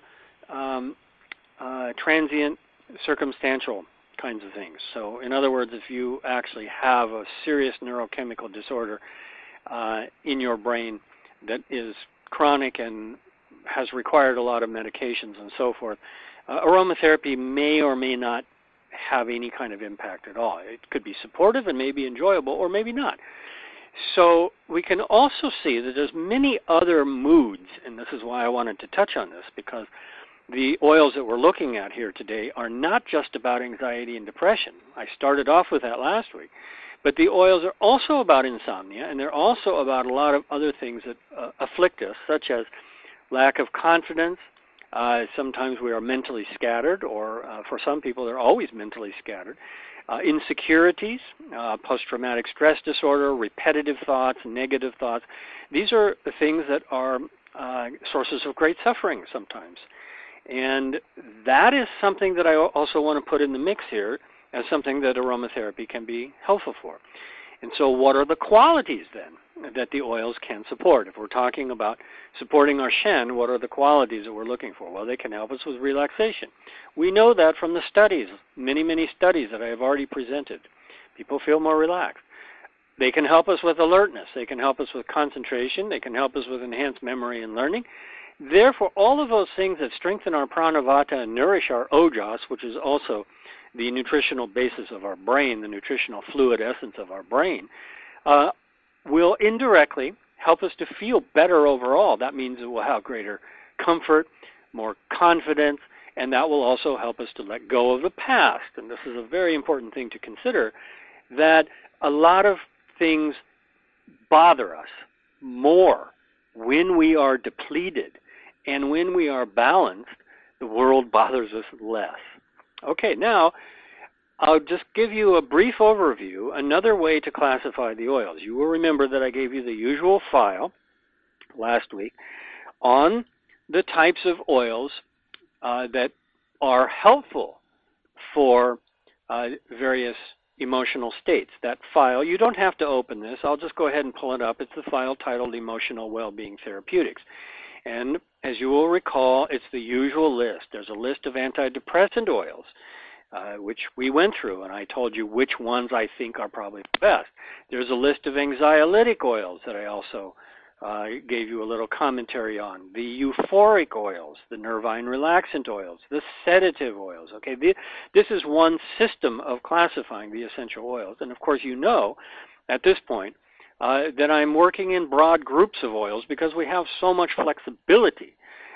transient, circumstantial kinds of things. So in other words, if you actually have a serious neurochemical disorder in your brain that is chronic and has required a lot of medications and so forth, aromatherapy may or may not have any kind of impact at all. It could be supportive and maybe enjoyable, or maybe not. So we can also see that there's many other moods, and this is why I wanted to touch on this, because the oils that we're looking at here today are not just about anxiety and depression. I started off with that last week. But the oils are also about insomnia, and they're also about a lot of other things that afflict us, such as lack of confidence. Sometimes we are mentally scattered, or for some people they're always mentally scattered. Insecurities, post-traumatic stress disorder, repetitive thoughts, negative thoughts. These are the things that are sources of great suffering sometimes. And that is something that I also want to put in the mix here as something that aromatherapy can be helpful for. And so what are the qualities then that the oils can support? If we're talking about supporting our Shen, what are the qualities that we're looking for? Well, they can help us with relaxation. We know that from the studies, many studies that I have already presented. People feel more relaxed. They can help us with alertness. They can help us with concentration. They can help us with enhanced memory and learning. Therefore, all of those things that strengthen our pranavata and nourish our ojas, which is also the nutritional basis of our brain, the nutritional fluid essence of our brain, will indirectly help us to feel better overall. That means it will have greater comfort, more confidence, and that will also help us to let go of the past. And this is a very important thing to consider, that a lot of things bother us more when we are depleted, and when we are balanced, the world bothers us less. Okay, now I'll just give you a brief overview, another way to classify the oils. You will remember that I gave you the usual file last week on the types of oils that are helpful for various emotional states. That file, you don't have to open this. I'll just go ahead and pull it up. It's the file titled Emotional Wellbeing Therapeutics. And as you will recall, it's the usual list. There's a list of antidepressant oils, which we went through, and I told you which ones I think are probably the best. There's a list of anxiolytic oils that I also gave you a little commentary on. The euphoric oils, the nervine relaxant oils, the sedative oils. Okay, this is one system of classifying the essential oils. And of course, you know at this point that I'm working in broad groups of oils because we have so much flexibility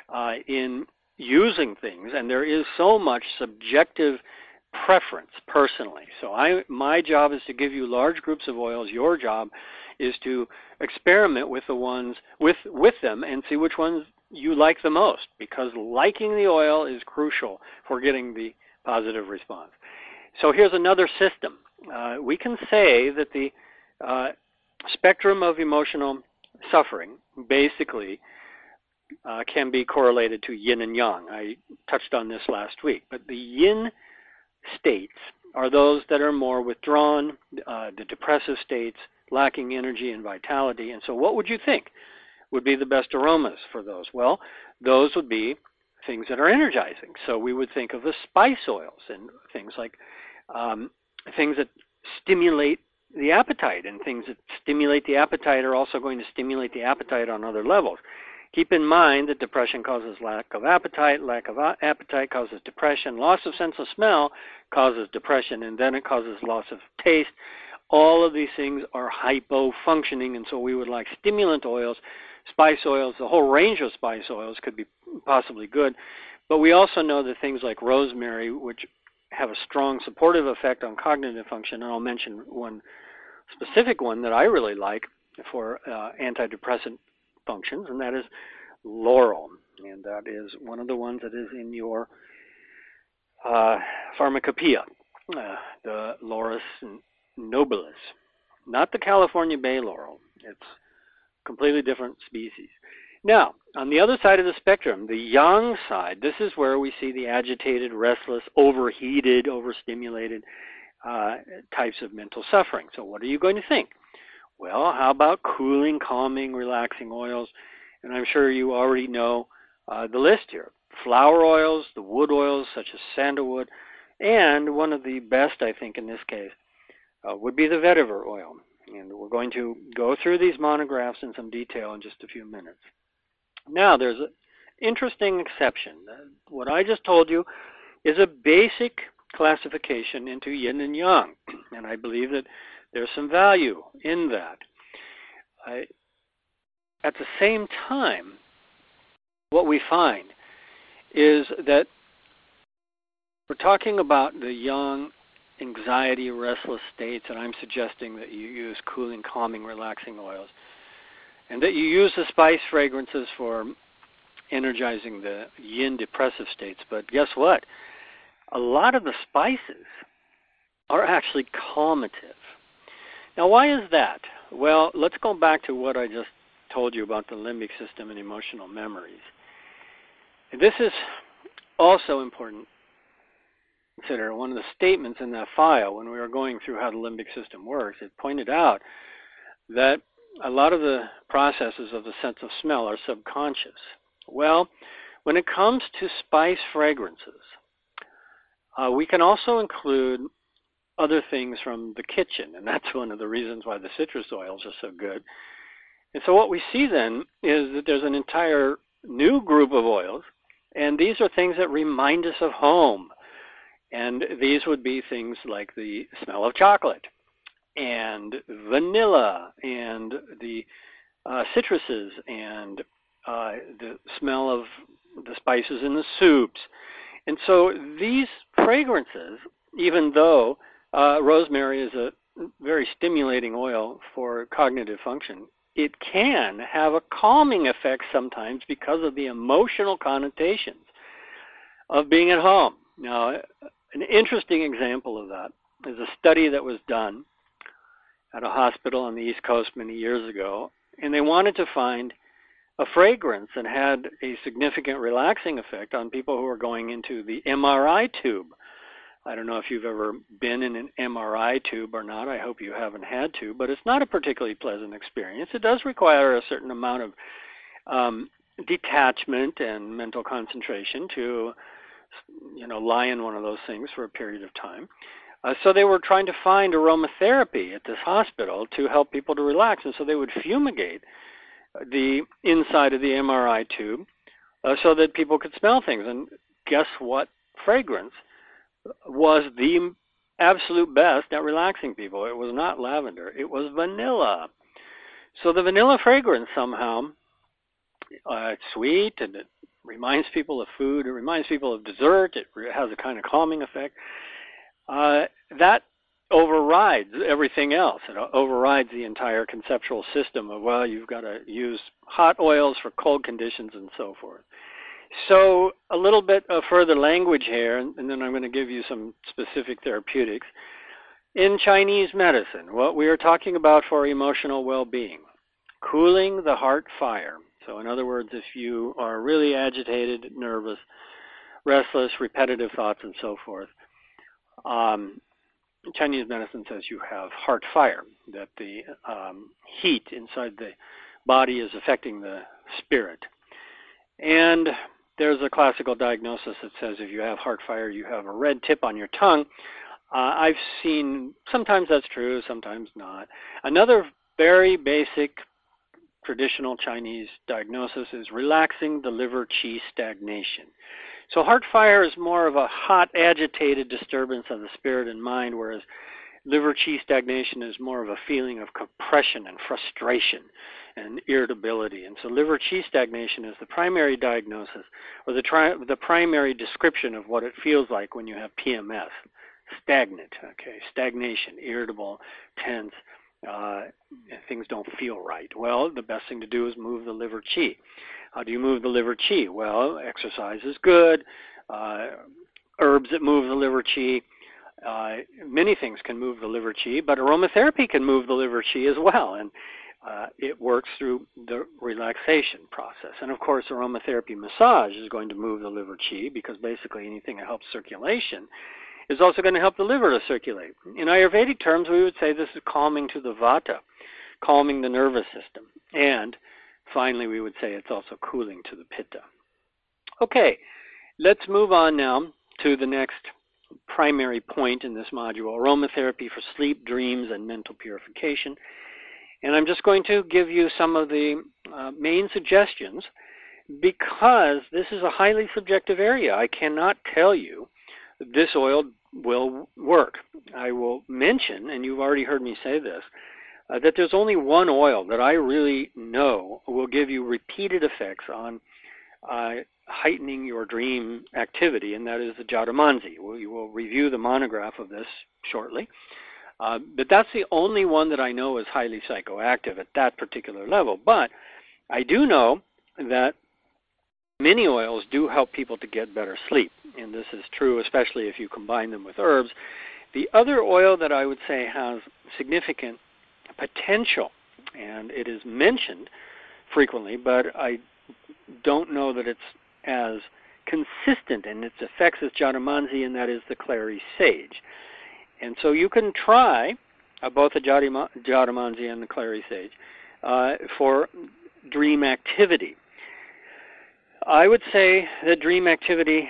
in using things, and there is so much subjective preference personally. So my job is to give you large groups of oils. Your job is to experiment with the ones with them and see which ones you like the most, because liking the oil is crucial for getting the positive response. So here's another system. We can say that the spectrum of emotional suffering basically can be correlated to yin and yang. I touched on this last week, but the yin states are those that are more withdrawn, the depressive states, lacking energy and vitality. And so what would you think would be the best aromas for those? Well, those would be things that are energizing. So we would think of the spice oils and things like things that stimulate the appetite, and things that stimulate the appetite are also going to stimulate the appetite on other levels. Keep in mind that depression causes lack of appetite causes depression, loss of sense of smell causes depression, and then it causes loss of taste. All of these things are hypo-functioning, and so we would like stimulant oils, spice oils. The whole range of spice oils could be possibly good, but we also know that things like rosemary, which have a strong supportive effect on cognitive function, and I'll mention one specific one that I really like for antidepressant functions, and that is laurel. And that is one of the ones that is in your pharmacopoeia, the Laurus nobilis. Not the California bay laurel. It's a completely different species. Now, on the other side of the spectrum, the yang side, this is where we see the agitated, restless, overheated, overstimulated types of mental suffering. So what are you going to think? Well, how about cooling, calming, relaxing oils? And I'm sure you already know the list here. Flower oils, the wood oils such as sandalwood, and one of the best, I think, in this case, would be the vetiver oil. And we're going to go through these monographs in some detail in just a few minutes. Now, there's an interesting exception. What I just told you is a basic classification into yin and yang, and I believe that there's some value in that. At the same time, what we find is that we're talking about the yang, anxiety, restless states, and I'm suggesting that you use cooling, calming, relaxing oils, and that you use the spice fragrances for energizing the yin depressive states. But guess what? A lot of the spices are actually calmative. Now, why is that? Well, let's go back to what I just told you about the limbic system and emotional memories. And this is also important. Consider one of the statements in that file when we were going through how the limbic system works. It pointed out that a lot of the processes of the sense of smell are subconscious. Well, when it comes to spice fragrances, we can also include other things from the kitchen, and that's one of the reasons why the citrus oils are so good. And so what we see then is that there's an entire new group of oils, and these are things that remind us of home. And these would be things like the smell of chocolate and vanilla and the citruses and the smell of the spices in the soups. And so these fragrances, even though rosemary is a very stimulating oil for cognitive function, it can have a calming effect sometimes because of the emotional connotations of being at home. Now, an interesting example of that is a study that was done at a hospital on the East Coast many years ago, and they wanted to find a fragrance that had a significant relaxing effect on people who were going into the MRI tube. I don't know if you've ever been in an MRI tube or not. I hope you haven't had to, but it's not a particularly pleasant experience. It does require a certain amount of detachment and mental concentration to lie in one of those things for a period of time. So they were trying to find aromatherapy at this hospital to help people to relax. And so they would fumigate the inside of the MRI tube so that people could smell things. And guess what fragrance was the absolute best at relaxing people? It was not lavender. It was vanilla. So the vanilla fragrance somehow, it's sweet and it reminds people of food. It reminds people of dessert. It has a kind of calming effect. That overrides everything else. It overrides the entire conceptual system of, well, you've got to use hot oils for cold conditions and so forth. So a little bit of further language here, and then I'm going to give you some specific therapeutics. In Chinese medicine, what we are talking about for emotional well-being, cooling the heart fire. So in other words, if you are really agitated, nervous, restless, repetitive thoughts, and so forth, Chinese medicine says you have heart fire, that the heat inside the body is affecting the spirit. And there's a classical diagnosis that says if you have heart fire, you have a red tip on your tongue. I've seen, sometimes that's true, sometimes not. Another very basic traditional Chinese diagnosis is relaxing the liver qi stagnation. So heart fire is more of a hot, agitated disturbance of the spirit and mind, whereas liver qi stagnation is more of a feeling of compression and frustration and irritability. And so liver qi stagnation is the primary diagnosis, or the primary description of what it feels like when you have PMS. Stagnant, okay, stagnation, irritable, tense, things don't feel right. Well, the best thing to do is move the liver qi. How do you move the liver qi? Well, exercise is good. Herbs that move the liver qi. Many things can move the liver qi, but aromatherapy can move the liver qi as well, and it works through the relaxation process. And of course, aromatherapy massage is going to move the liver qi, because basically anything that helps circulation is also going to help the liver to circulate. In Ayurvedic terms, we would say this is calming to the vata, calming the nervous system. And finally, we would say it's also cooling to the pitta. Okay, let's move on now to the next primary point in this module, aromatherapy for sleep, dreams, and mental purification. And I'm just going to give you some of the main suggestions, because this is a highly subjective area. I cannot tell you this oil will work. I will mention, and you've already heard me say this, that there's only one oil that I really know will give you repeated effects on heightening your dream activity, and that is the Jatamansi. We will review the monograph of this shortly. But that's the only one that I know is highly psychoactive at that particular level. But I do know that many oils do help people to get better sleep, and this is true especially if you combine them with herbs. The other oil that I would say has significant potential, and it is mentioned frequently, but I don't know that it's as consistent in its effects as Jatamansi, and that is the clary sage. And so you can try both the Jatamansi and the clary sage for dream activity. I would say that dream activity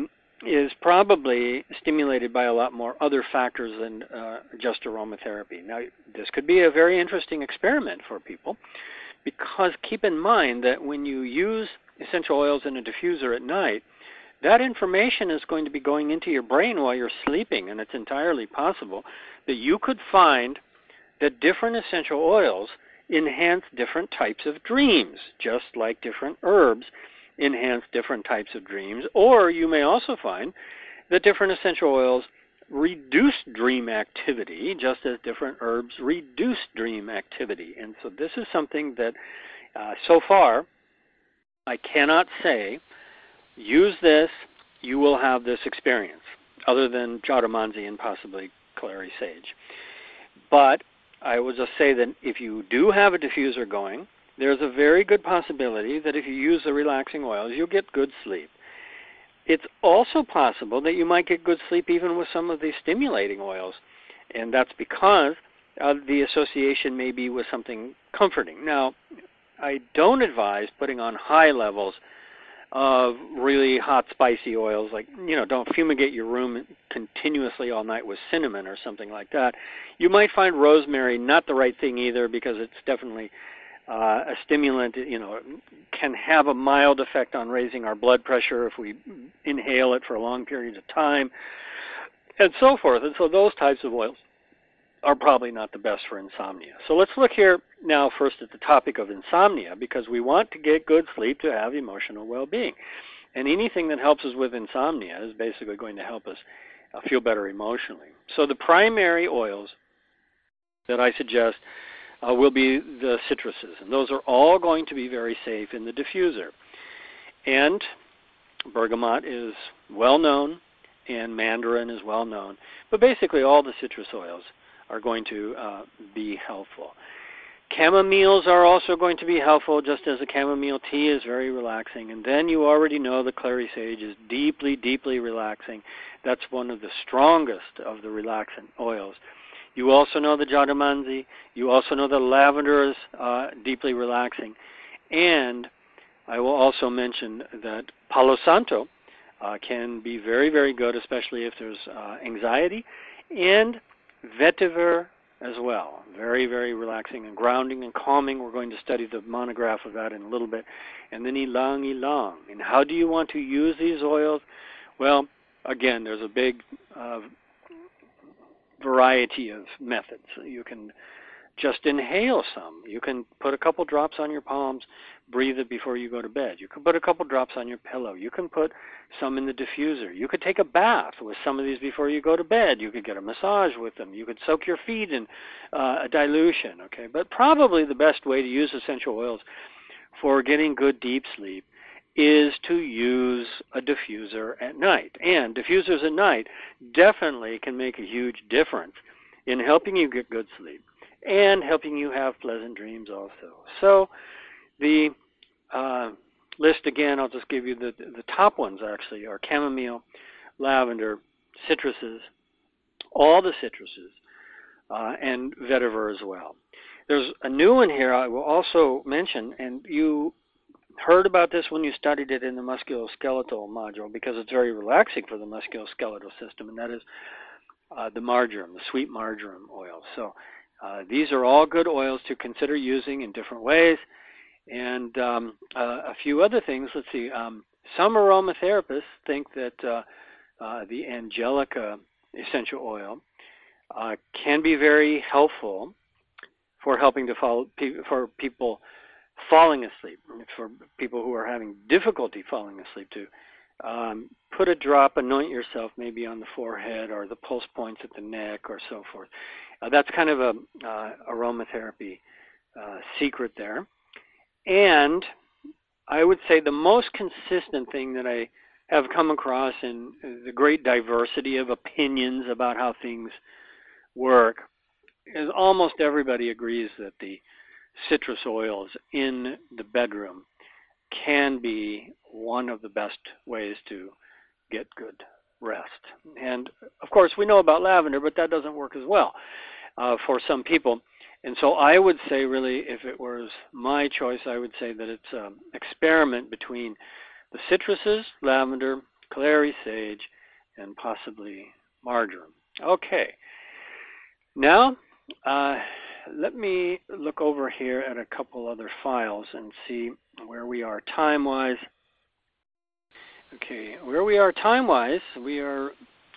is probably stimulated by a lot more other factors than just aromatherapy. Now, this could be a very interesting experiment for people, because keep in mind that when you use essential oils in a diffuser at night, that information is going to be going into your brain while you're sleeping, and it's entirely possible that you could find that different essential oils enhance different types of dreams, just like different herbs enhance different types of dreams. Or you may also find that different essential oils reduce dream activity, just as different herbs reduce dream activity. And so this is something that so far I cannot say, use this, you will have this experience, other than Jatamansi and possibly clary sage. But I would just say that if you do have a diffuser going, there's a very good possibility that if you use the relaxing oils, you'll get good sleep. It's also possible that you might get good sleep even with some of the stimulating oils, and that's because the association may be with something comforting. Now, I don't advise putting on high levels of really hot, spicy oils. Like, don't fumigate your room continuously all night with cinnamon or something like that. You might find rosemary not the right thing either, because it's definitely a stimulant. Can have a mild effect on raising our blood pressure if we inhale it for long periods of time, and so forth. And so those types of oils are probably not the best for insomnia. So let's look here now first at the topic of insomnia, because we want to get good sleep to have emotional well-being. And anything that helps us with insomnia is basically going to help us feel better emotionally. So the primary oils that I suggest will be the citruses, and those are all going to be very safe in the diffuser. And bergamot is well known, and mandarin is well known, but basically all the citrus oils are going to be helpful. Chamomiles are also going to be helpful, just as the chamomile tea is very relaxing. And then you already know the clary sage is deeply, deeply relaxing. That's one of the strongest of the relaxant oils. You also know the Jatamansi. You also know the lavender is deeply relaxing. And I will also mention that Palo Santo can be very, very good, especially if there's anxiety. And vetiver as well. Very, very relaxing and grounding and calming. We're going to study the monograph of that in a little bit. And then ylang ylang. And how do you want to use these oils? Well, again, there's a big variety of methods. You can just inhale some. You can put a couple drops on your palms, breathe it before you go to bed. You can put a couple drops on your pillow. You can put some in the diffuser. You could take a bath with some of these before you go to bed. You could get a massage with them. You could soak your feet in a dilution, okay? But probably the best way to use essential oils for getting good deep sleep is to use a diffuser at night. And diffusers at night definitely can make a huge difference in helping you get good sleep and helping you have pleasant dreams also. So the list again, I'll just give you the top ones actually are chamomile, lavender, citruses, all the citruses, and vetiver as well. There's a new one here I will also mention, and you heard about this when you studied it in the musculoskeletal module because it's very relaxing for the musculoskeletal system, and that is the marjoram, the sweet marjoram oil. So these are all good oils to consider using in different ways. And a few other things. Let's see. Some aromatherapists think that the Angelica essential oil can be very helpful for helping to for people falling asleep, for people who are having difficulty falling asleep too. Put a drop, anoint yourself maybe on the forehead or the pulse points at the neck or so forth. That's kind of a aromatherapy secret there. And I would say the most consistent thing that I have come across in the great diversity of opinions about how things work is almost everybody agrees that the citrus oils in the bedroom can be one of the best ways to get good rest. And of course we know about lavender, but that doesn't work as well for some people. And so I would say really, if it was my choice, I would say that it's an experiment between the citruses, lavender, clary sage, and possibly marjoram. Okay. Now, let me look over here at a couple other files and see where we are time-wise. Okay, where we are time-wise, we are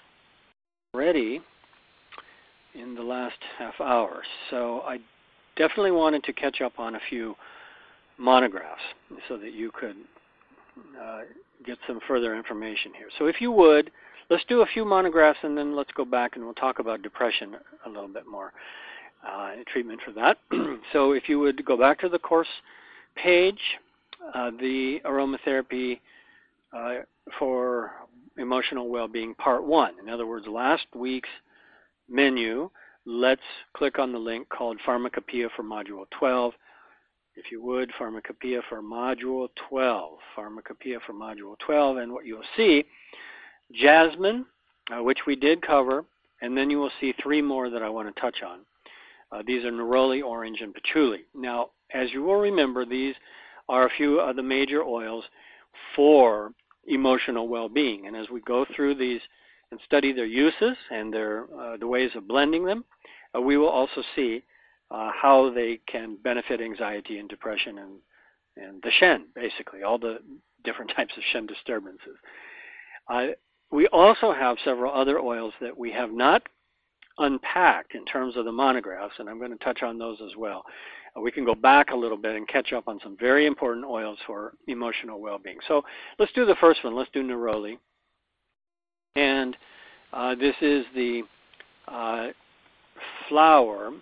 ready in the last half hour. So I definitely wanted to catch up on a few monographs so that you could get some further information here. So if you would, let's do a few monographs and then let's go back and we'll talk about depression a little bit more, treatment for that. So if you would go back to the course page, the aromatherapy for emotional well-being part 1. In other words, last week's menu, let's click on the link called Pharmacopoeia for Module 12. If you would, Pharmacopoeia for Module 12. Pharmacopoeia for Module 12, and what you'll see, jasmine, which we did cover, and then you will see 3 more that I want to touch on. These are neroli, orange, and patchouli. Now, as you will remember, these are a few of the major oils for emotional well-being. And as we go through these and study their uses and their the ways of blending them, we will also see how they can benefit anxiety and depression and the Shen, basically, all the different types of Shen disturbances. We also have several other oils that we have not unpacked in terms of the monographs, and I'm going to touch on those as well. We can go back a little bit and catch up on some very important oils for emotional well-being. So let's do the first one. Let's do neroli. And this is the flower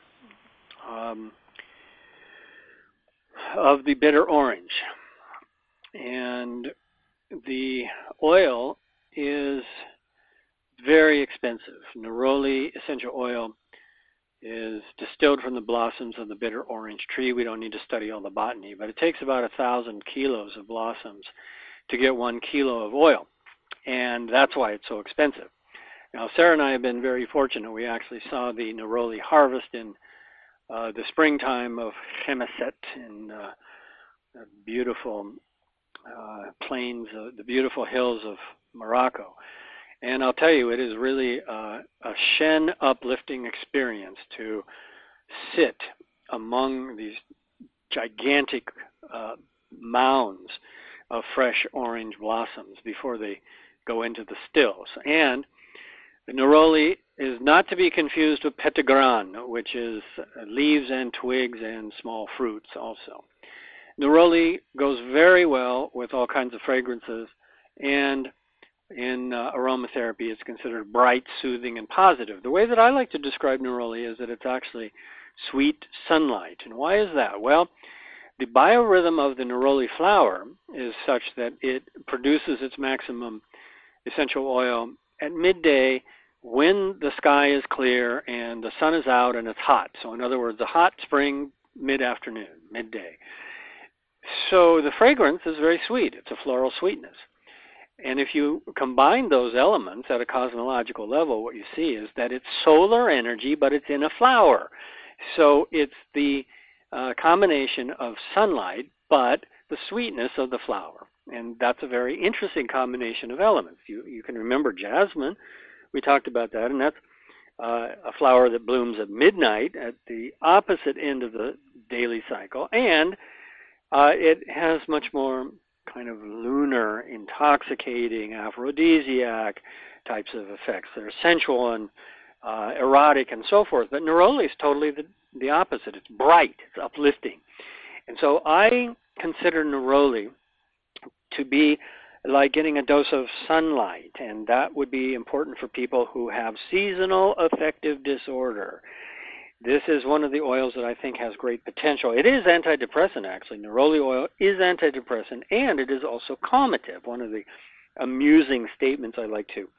of the bitter orange. And the oil is very expensive. Neroli essential oil is distilled from the blossoms of the bitter orange tree. We don't need to study all the botany, but it takes about 1,000 kilos of blossoms to get 1 kilo of oil. And that's why it's so expensive. Now, Sarah and I have been very fortunate. We actually saw the neroli harvest in the springtime of Chemesset in the beautiful plains, the beautiful hills of Morocco. And I'll tell you, it is really a Shen uplifting experience to sit among these gigantic mounds of fresh orange blossoms before they go into the stills. And the neroli is not to be confused with petitgrain, which is leaves and twigs and small fruits also. Neroli goes very well with all kinds of fragrances, and in aromatherapy it's considered bright, soothing, and positive. The way that I like to describe neroli is that it's actually sweet sunlight. And why is that? Well, the biorhythm of the neroli flower is such that it produces its maximum essential oil at midday when the sky is clear and the sun is out and it's hot. So in other words, a hot spring mid-afternoon, midday. So the fragrance is very sweet. It's a floral sweetness. And if you combine those elements at a cosmological level, what you see is that it's solar energy, but it's in a flower. So it's the combination of sunlight, but the sweetness of the flower. And that's a very interesting combination of elements. You can remember jasmine. We talked about that, and that's a flower that blooms at midnight at the opposite end of the daily cycle. And it has much more kind of lunar, intoxicating, aphrodisiac types of effects. They're sensual and erotic and so forth. But neroli is totally the opposite. It's bright. It's uplifting. And so I consider neroli to be like getting a dose of sunlight, and that would be important for people who have seasonal affective disorder. This is one of the oils that I think has great potential. It is antidepressant, actually. Neroli oil is antidepressant, and it is also calmative. One of the amusing statements I like to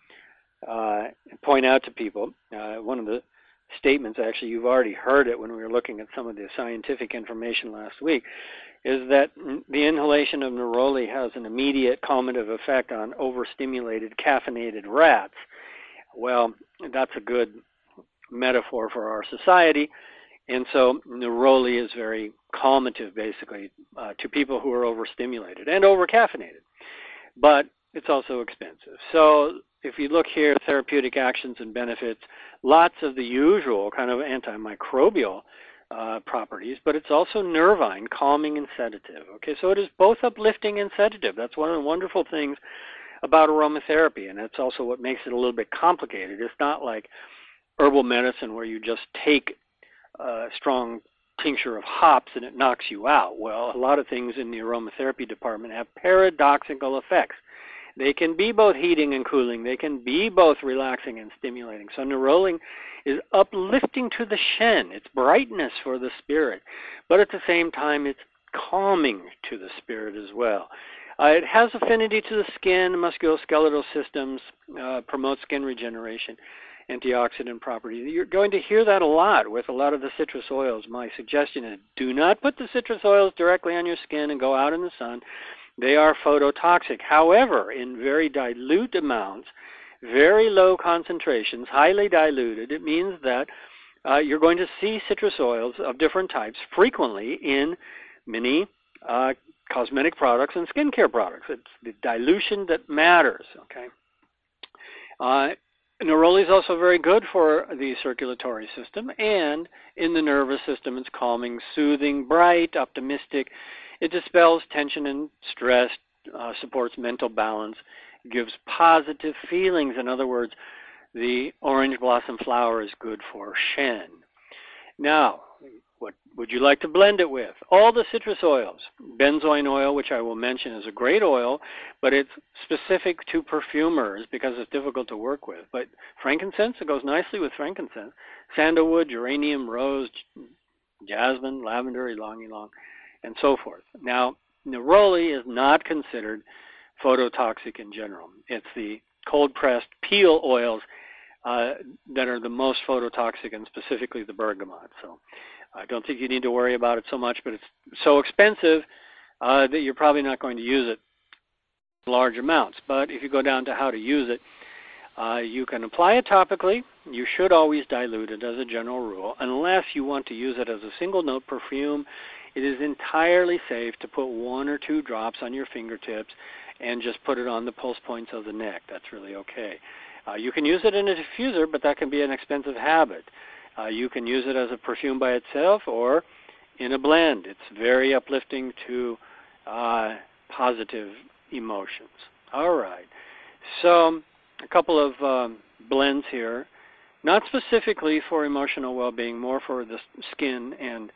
point out to people, one of the statements, actually, you've already heard it when we were looking at some of the scientific information last week, is that the inhalation of neroli has an immediate calmative effect on overstimulated, caffeinated rats. Well, that's a good metaphor for our society, and so neroli is very calmative, basically, to people who are overstimulated and overcaffeinated. But it's also expensive. So if you look here, therapeutic actions and benefits, lots of the usual kind of antimicrobial properties, but it's also nervine, calming and sedative. Okay, so it is both uplifting and sedative. That's one of the wonderful things about aromatherapy, and that's also what makes it a little bit complicated. It's not like herbal medicine where you just take a strong tincture of hops and it knocks you out. Well, a lot of things in the aromatherapy department have paradoxical effects. They can be both heating and cooling. They can be both relaxing and stimulating. So neroli is uplifting to the shen. It's brightness for the spirit. But at the same time, it's calming to the spirit as well. It has affinity to the skin, musculoskeletal systems, promotes skin regeneration, antioxidant properties. You're going to hear that a lot with a lot of the citrus oils. My suggestion is do not put the citrus oils directly on your skin and go out in the sun. They are phototoxic. However, in very dilute amounts, very low concentrations, highly diluted, it means that you're going to see citrus oils of different types frequently in many cosmetic products and skincare products. It's the dilution that matters, okay? Neroli is also very good for the circulatory system, and in the nervous system it's calming, soothing, bright, optimistic. It dispels tension and stress, supports mental balance, gives positive feelings. In other words, the orange blossom flower is good for shen. Now, what would you like to blend it with? All the citrus oils. Benzoin oil, which I will mention, is a great oil, but it's specific to perfumers because it's difficult to work with. But frankincense, it goes nicely with frankincense. Sandalwood, geranium, rose, jasmine, lavender, ylang ylang, and so forth. Now, neroli is not considered phototoxic in general. It's the cold-pressed peel oils that are the most phototoxic, and specifically the bergamot. So I don't think you need to worry about it so much, but it's so expensive that you're probably not going to use it in large amounts. But if you go down to how to use it, you can apply it topically. You should always dilute it as a general rule. Unless you want to use it as a single-note perfume, it is entirely safe to put 1 or 2 drops on your fingertips and just put it on the pulse points of the neck. That's really okay. You can use it in a diffuser, but that can be an expensive habit. You can use it as a perfume by itself or in a blend. It's very uplifting to positive emotions. All right. So a couple of blends here not specifically for emotional well-being, more for the skin and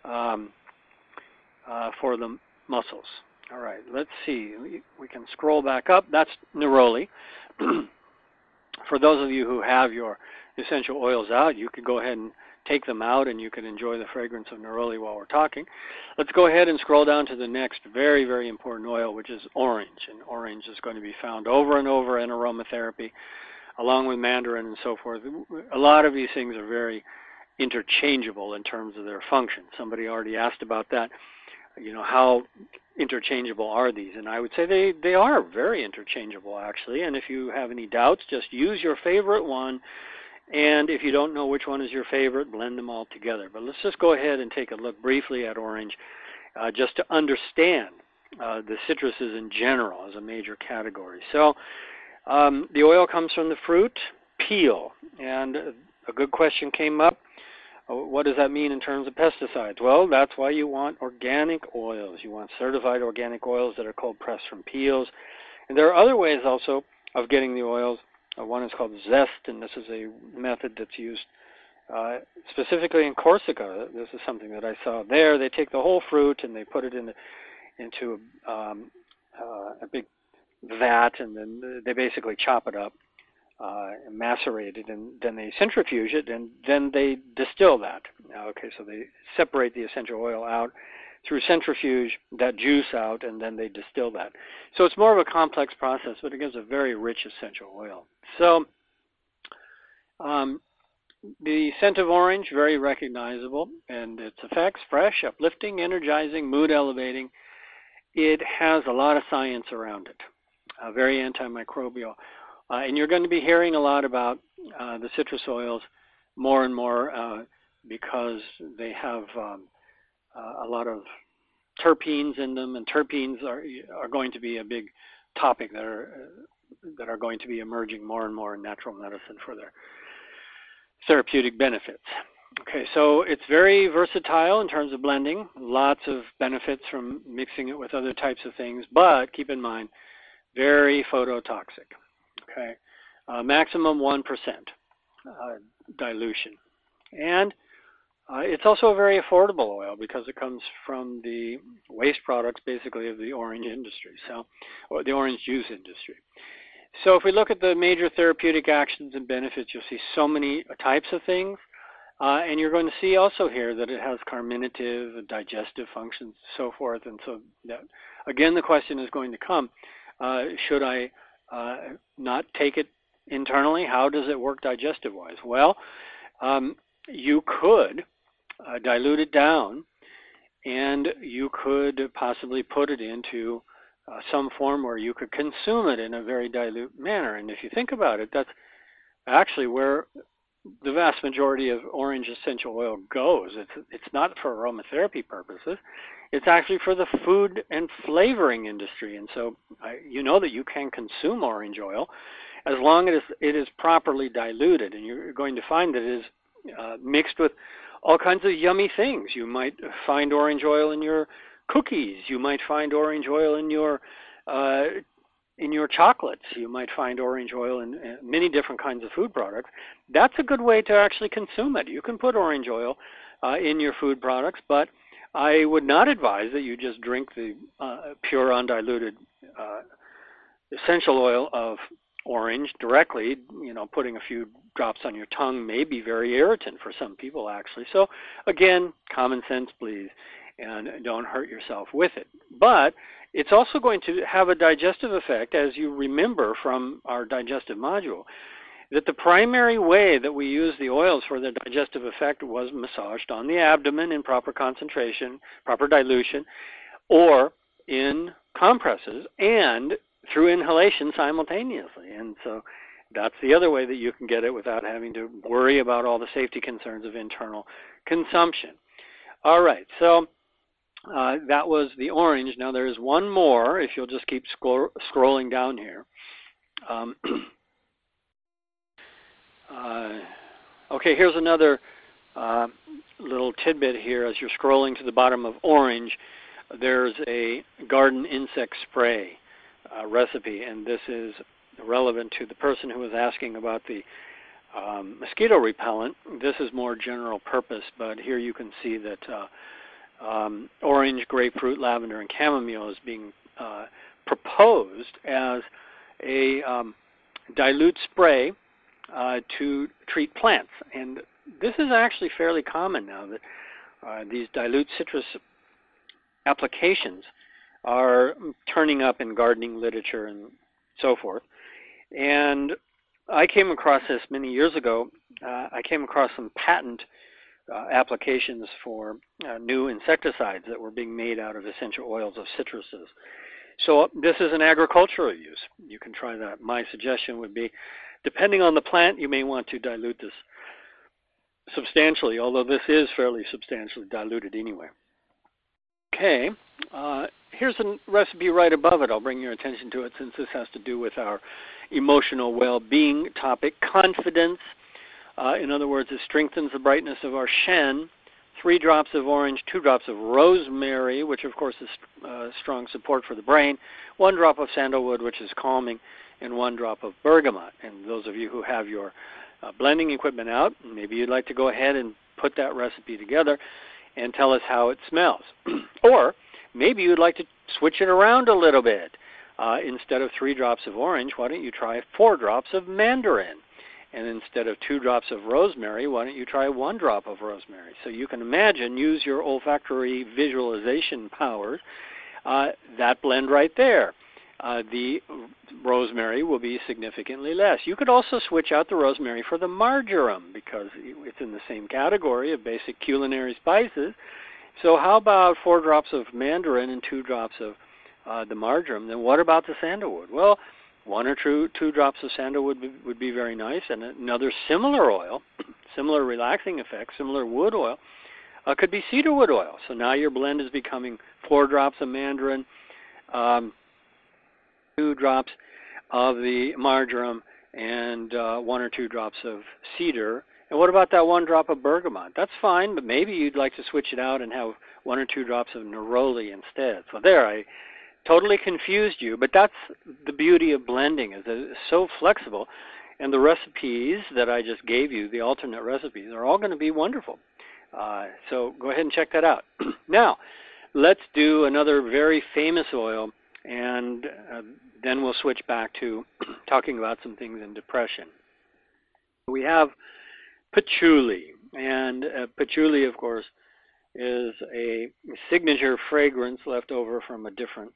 for the muscles. All right, let's see. We can scroll back up. That's neroli. For those of you who have your essential oils out, you could go ahead and take them out and you can enjoy the fragrance of neroli while we're talking. Let's go ahead and scroll down to the next very, very important oil, which is orange. And orange is going to be found over and over in aromatherapy, along with mandarin and so forth. A lot of these things are very interchangeable in terms of their function. Somebody already asked about that. You know, how interchangeable are these? And I would say they are very interchangeable, actually. And if you have any doubts, just use your favorite one. And if you don't know which one is your favorite, blend them all together. But let's just go ahead and take a look briefly at orange, just to understand the citruses in general as a major category. So the oil comes from the fruit peel. And a good question came up. What does that mean in terms of pesticides? Well, that's why you want organic oils. You want certified organic oils that are cold pressed from peels. And there are other ways also of getting the oils. One is called zest, and this is a method that's used specifically in Corsica. This is something that I saw there. They take the whole fruit and they put it into a big vat, and then they basically chop it up. And macerate it, and then they centrifuge it, and then they distill that. Okay, so they separate the essential oil out through centrifuge, that juice out, and then they distill that. So it's more of a complex process, but it gives a very rich essential oil. So the scent of orange, very recognizable, and its effects, fresh, uplifting, energizing, mood elevating. It has a lot of science around it, very antimicrobial. And you're going to be hearing a lot about the citrus oils more and more because they have a lot of terpenes in them, and terpenes are going to be a big topic that are going to be emerging more and more in natural medicine for their therapeutic benefits. Okay, so it's very versatile in terms of blending, lots of benefits from mixing it with other types of things, but keep in mind, very phototoxic. Okay, maximum 1% dilution. And it's also a very affordable oil because it comes from the waste products, basically, of the orange industry, or the orange juice industry. So if we look at the major therapeutic actions and benefits, you'll see so many types of things. And you're going to see also here that it has carminative, digestive functions, so forth. And so, that, again, the question is going to come, should I not take it internally? How does it work digestive-wise? Well, you could dilute it down, and you could possibly put it into some form where you could consume it in a very dilute manner. And if you think about it, that's actually where the vast majority of orange essential oil goes. It's not for aromatherapy purposes. It's actually for the food and flavoring industry. And so you know that you can consume orange oil as long as it is properly diluted. And you're going to find that it is mixed with all kinds of yummy things. You might find orange oil in your cookies. You might find orange oil in your chocolates. You might find orange oil in many different kinds of food products. That's a good way to actually consume it. You can put orange oil in your food products, but I would not advise that you just drink the pure undiluted essential oil of orange directly. You know, putting a few drops on your tongue may be very irritant for some people, actually. So again, common sense, please, and don't hurt yourself with it. But it's also going to have a digestive effect, as you remember from our digestive module, that the primary way that we use the oils for their digestive effect was massaged on the abdomen in proper concentration, proper dilution, or in compresses and through inhalation simultaneously. And so that's the other way that you can get it without having to worry about all the safety concerns of internal consumption. All right, so that was the orange. Now there is one more, if you'll just keep scrolling down here. Okay, here's another little tidbit here. As you're scrolling to the bottom of orange, there's a garden insect spray recipe, and this is relevant to the person who was asking about the mosquito repellent. This is more general purpose, but here you can see that orange, grapefruit, lavender, and chamomile is being proposed as a dilute spray to treat plants. And this is actually fairly common now, that these dilute citrus applications are turning up in gardening literature and so forth. And I came across this many years ago. I came across some patent applications for new insecticides that were being made out of essential oils of citruses. So this is an agricultural use. You can try that. My suggestion would be, depending on the plant, you may want to dilute this substantially, although this is fairly substantially diluted anyway. Okay, here's a recipe right above it. I'll bring your attention to it since this has to do with our emotional well-being topic. Confidence. In other words, it strengthens the brightness of our Shen. 3 drops of orange, 2 drops of rosemary, which of course is strong support for the brain, 1 drop of sandalwood, which is calming, and 1 drop of bergamot. And those of you who have your blending equipment out, maybe you'd like to go ahead and put that recipe together and tell us how it smells. Or maybe you'd like to switch it around a little bit. Instead of 3 drops of orange, why don't you try 4 drops of mandarin? And instead of 2 drops of rosemary, why don't you try 1 drop of rosemary? So you can imagine, use your olfactory visualization powers, that blend right there. The rosemary will be significantly less. You could also switch out the rosemary for the marjoram because it's in the same category of basic culinary spices. So how about 4 drops of mandarin and 2 drops of the marjoram? Then what about the sandalwood? Well, 1 or 2 drops of sandalwood would be very nice, and another similar oil, similar relaxing effect, similar wood oil, could be cedarwood oil. So now your blend is becoming 4 drops of mandarin, 2 drops of the marjoram, and 1 or 2 drops of cedar. And what about that 1 drop of bergamot? That's fine, but maybe you'd like to switch it out and have 1 or 2 drops of neroli instead. So there, I totally confused you, but that's the beauty of blending, is that it's so flexible, and the recipes that I just gave you, the alternate recipes, are all going to be wonderful. So go ahead and check that out. Now, let's do another very famous oil, and then we'll switch back to talking about some things in depression. We have patchouli, and patchouli, of course, is a signature fragrance left over from a different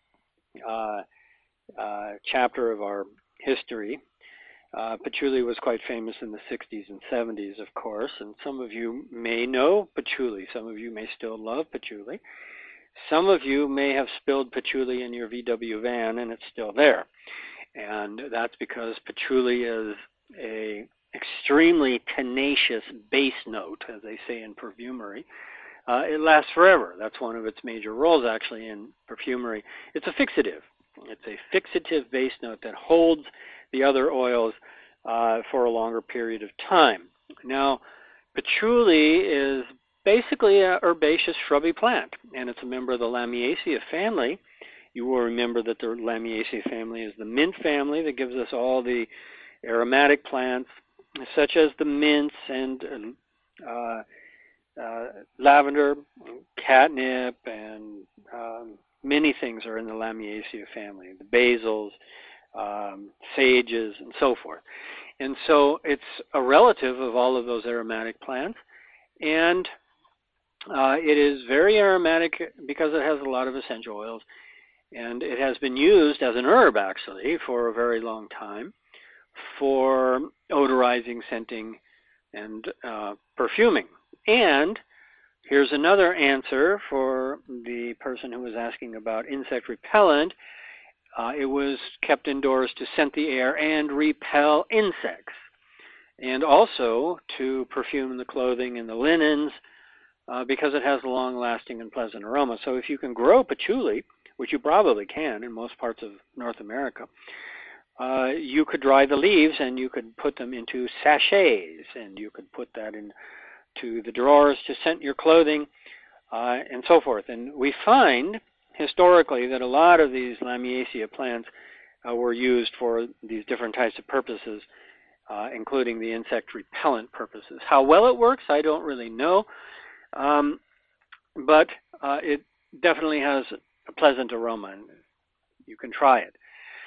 chapter of our history. Patchouli was quite famous in the 60s and 70s, of course, and some of you may know patchouli. Some of you may still love patchouli. Some of you may have spilled patchouli in your VW van and it's still there. And that's because patchouli is a extremely tenacious base note, as they say in perfumery. It lasts forever. That's one of its major roles, actually, in perfumery. It's a fixative. It's a fixative base note that holds the other oils for a longer period of time. Now, patchouli is basically an herbaceous shrubby plant, and it's a member of the Lamiaceae family. You will remember that the Lamiaceae family is the mint family that gives us all the aromatic plants, such as the mints and lavender, catnip, and many things are in the Lamiaceae family, the basils, sages, and so forth. And so it's a relative of all of those aromatic plants, and it is very aromatic because it has a lot of essential oils, and it has been used as an herb, actually, for a very long time for odorizing, scenting, and perfuming. And here's another answer for the person who was asking about insect repellent. It was kept indoors to scent the air and repel insects, and also to perfume the clothing and the linens because it has a long-lasting and pleasant aroma. So if you can grow patchouli, which you probably can in most parts of North America, you could dry the leaves and you could put them into sachets, and you could put that into the drawers to scent your clothing, and so forth. And we find historically that a lot of these Lamiaceae plants were used for these different types of purposes including the insect repellent purposes. How well it works, I don't really know, but it definitely has a pleasant aroma, and you can try it.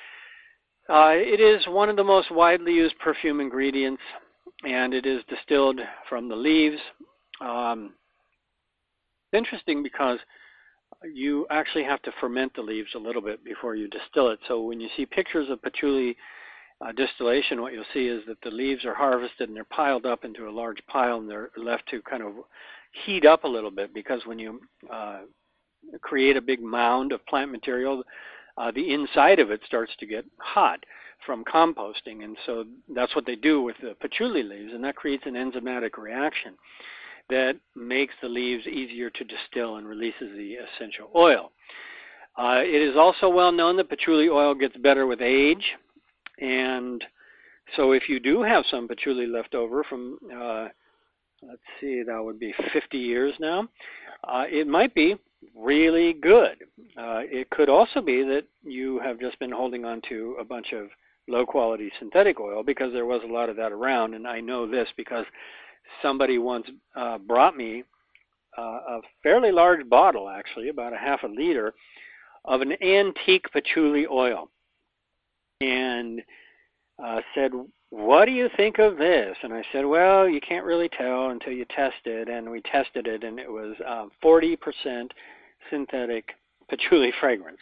It is one of the most widely used perfume ingredients, and it is distilled from the leaves. It's interesting because you actually have to ferment the leaves a little bit before you distill it. So when you see pictures of patchouli distillation, what you'll see is that the leaves are harvested and they're piled up into a large pile, and they're left to kind of heat up a little bit, because when you create a big mound of plant material, the inside of it starts to get hot from composting, and so that's what they do with the patchouli leaves, and that creates an enzymatic reaction that makes the leaves easier to distill and releases the essential oil. It is also well known that patchouli oil gets better with age, and so if you do have some patchouli left over from, let's see, that would be 50 years now, it might be really good. It could also be that you have just been holding on to a bunch of low-quality synthetic oil, because there was a lot of that around, and I know this because somebody once brought me a fairly large bottle, actually, about a half a liter, of an antique patchouli oil, and said, "What do you think of this?" And I said, "Well, you can't really tell until you test it." And we tested it, and it was 40% synthetic patchouli fragrance.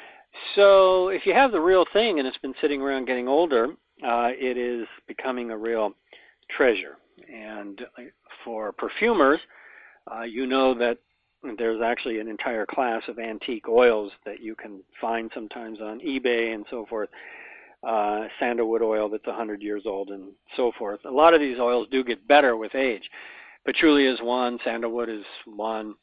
So if you have the real thing and it's been sitting around getting older, it is becoming a real treasure. And for perfumers, you know that there's actually an entire class of antique oils that you can find sometimes on eBay and so forth. Sandalwood oil that's 100 years old and so forth. A lot of these oils do get better with age. Patchouli is one, sandalwood is one.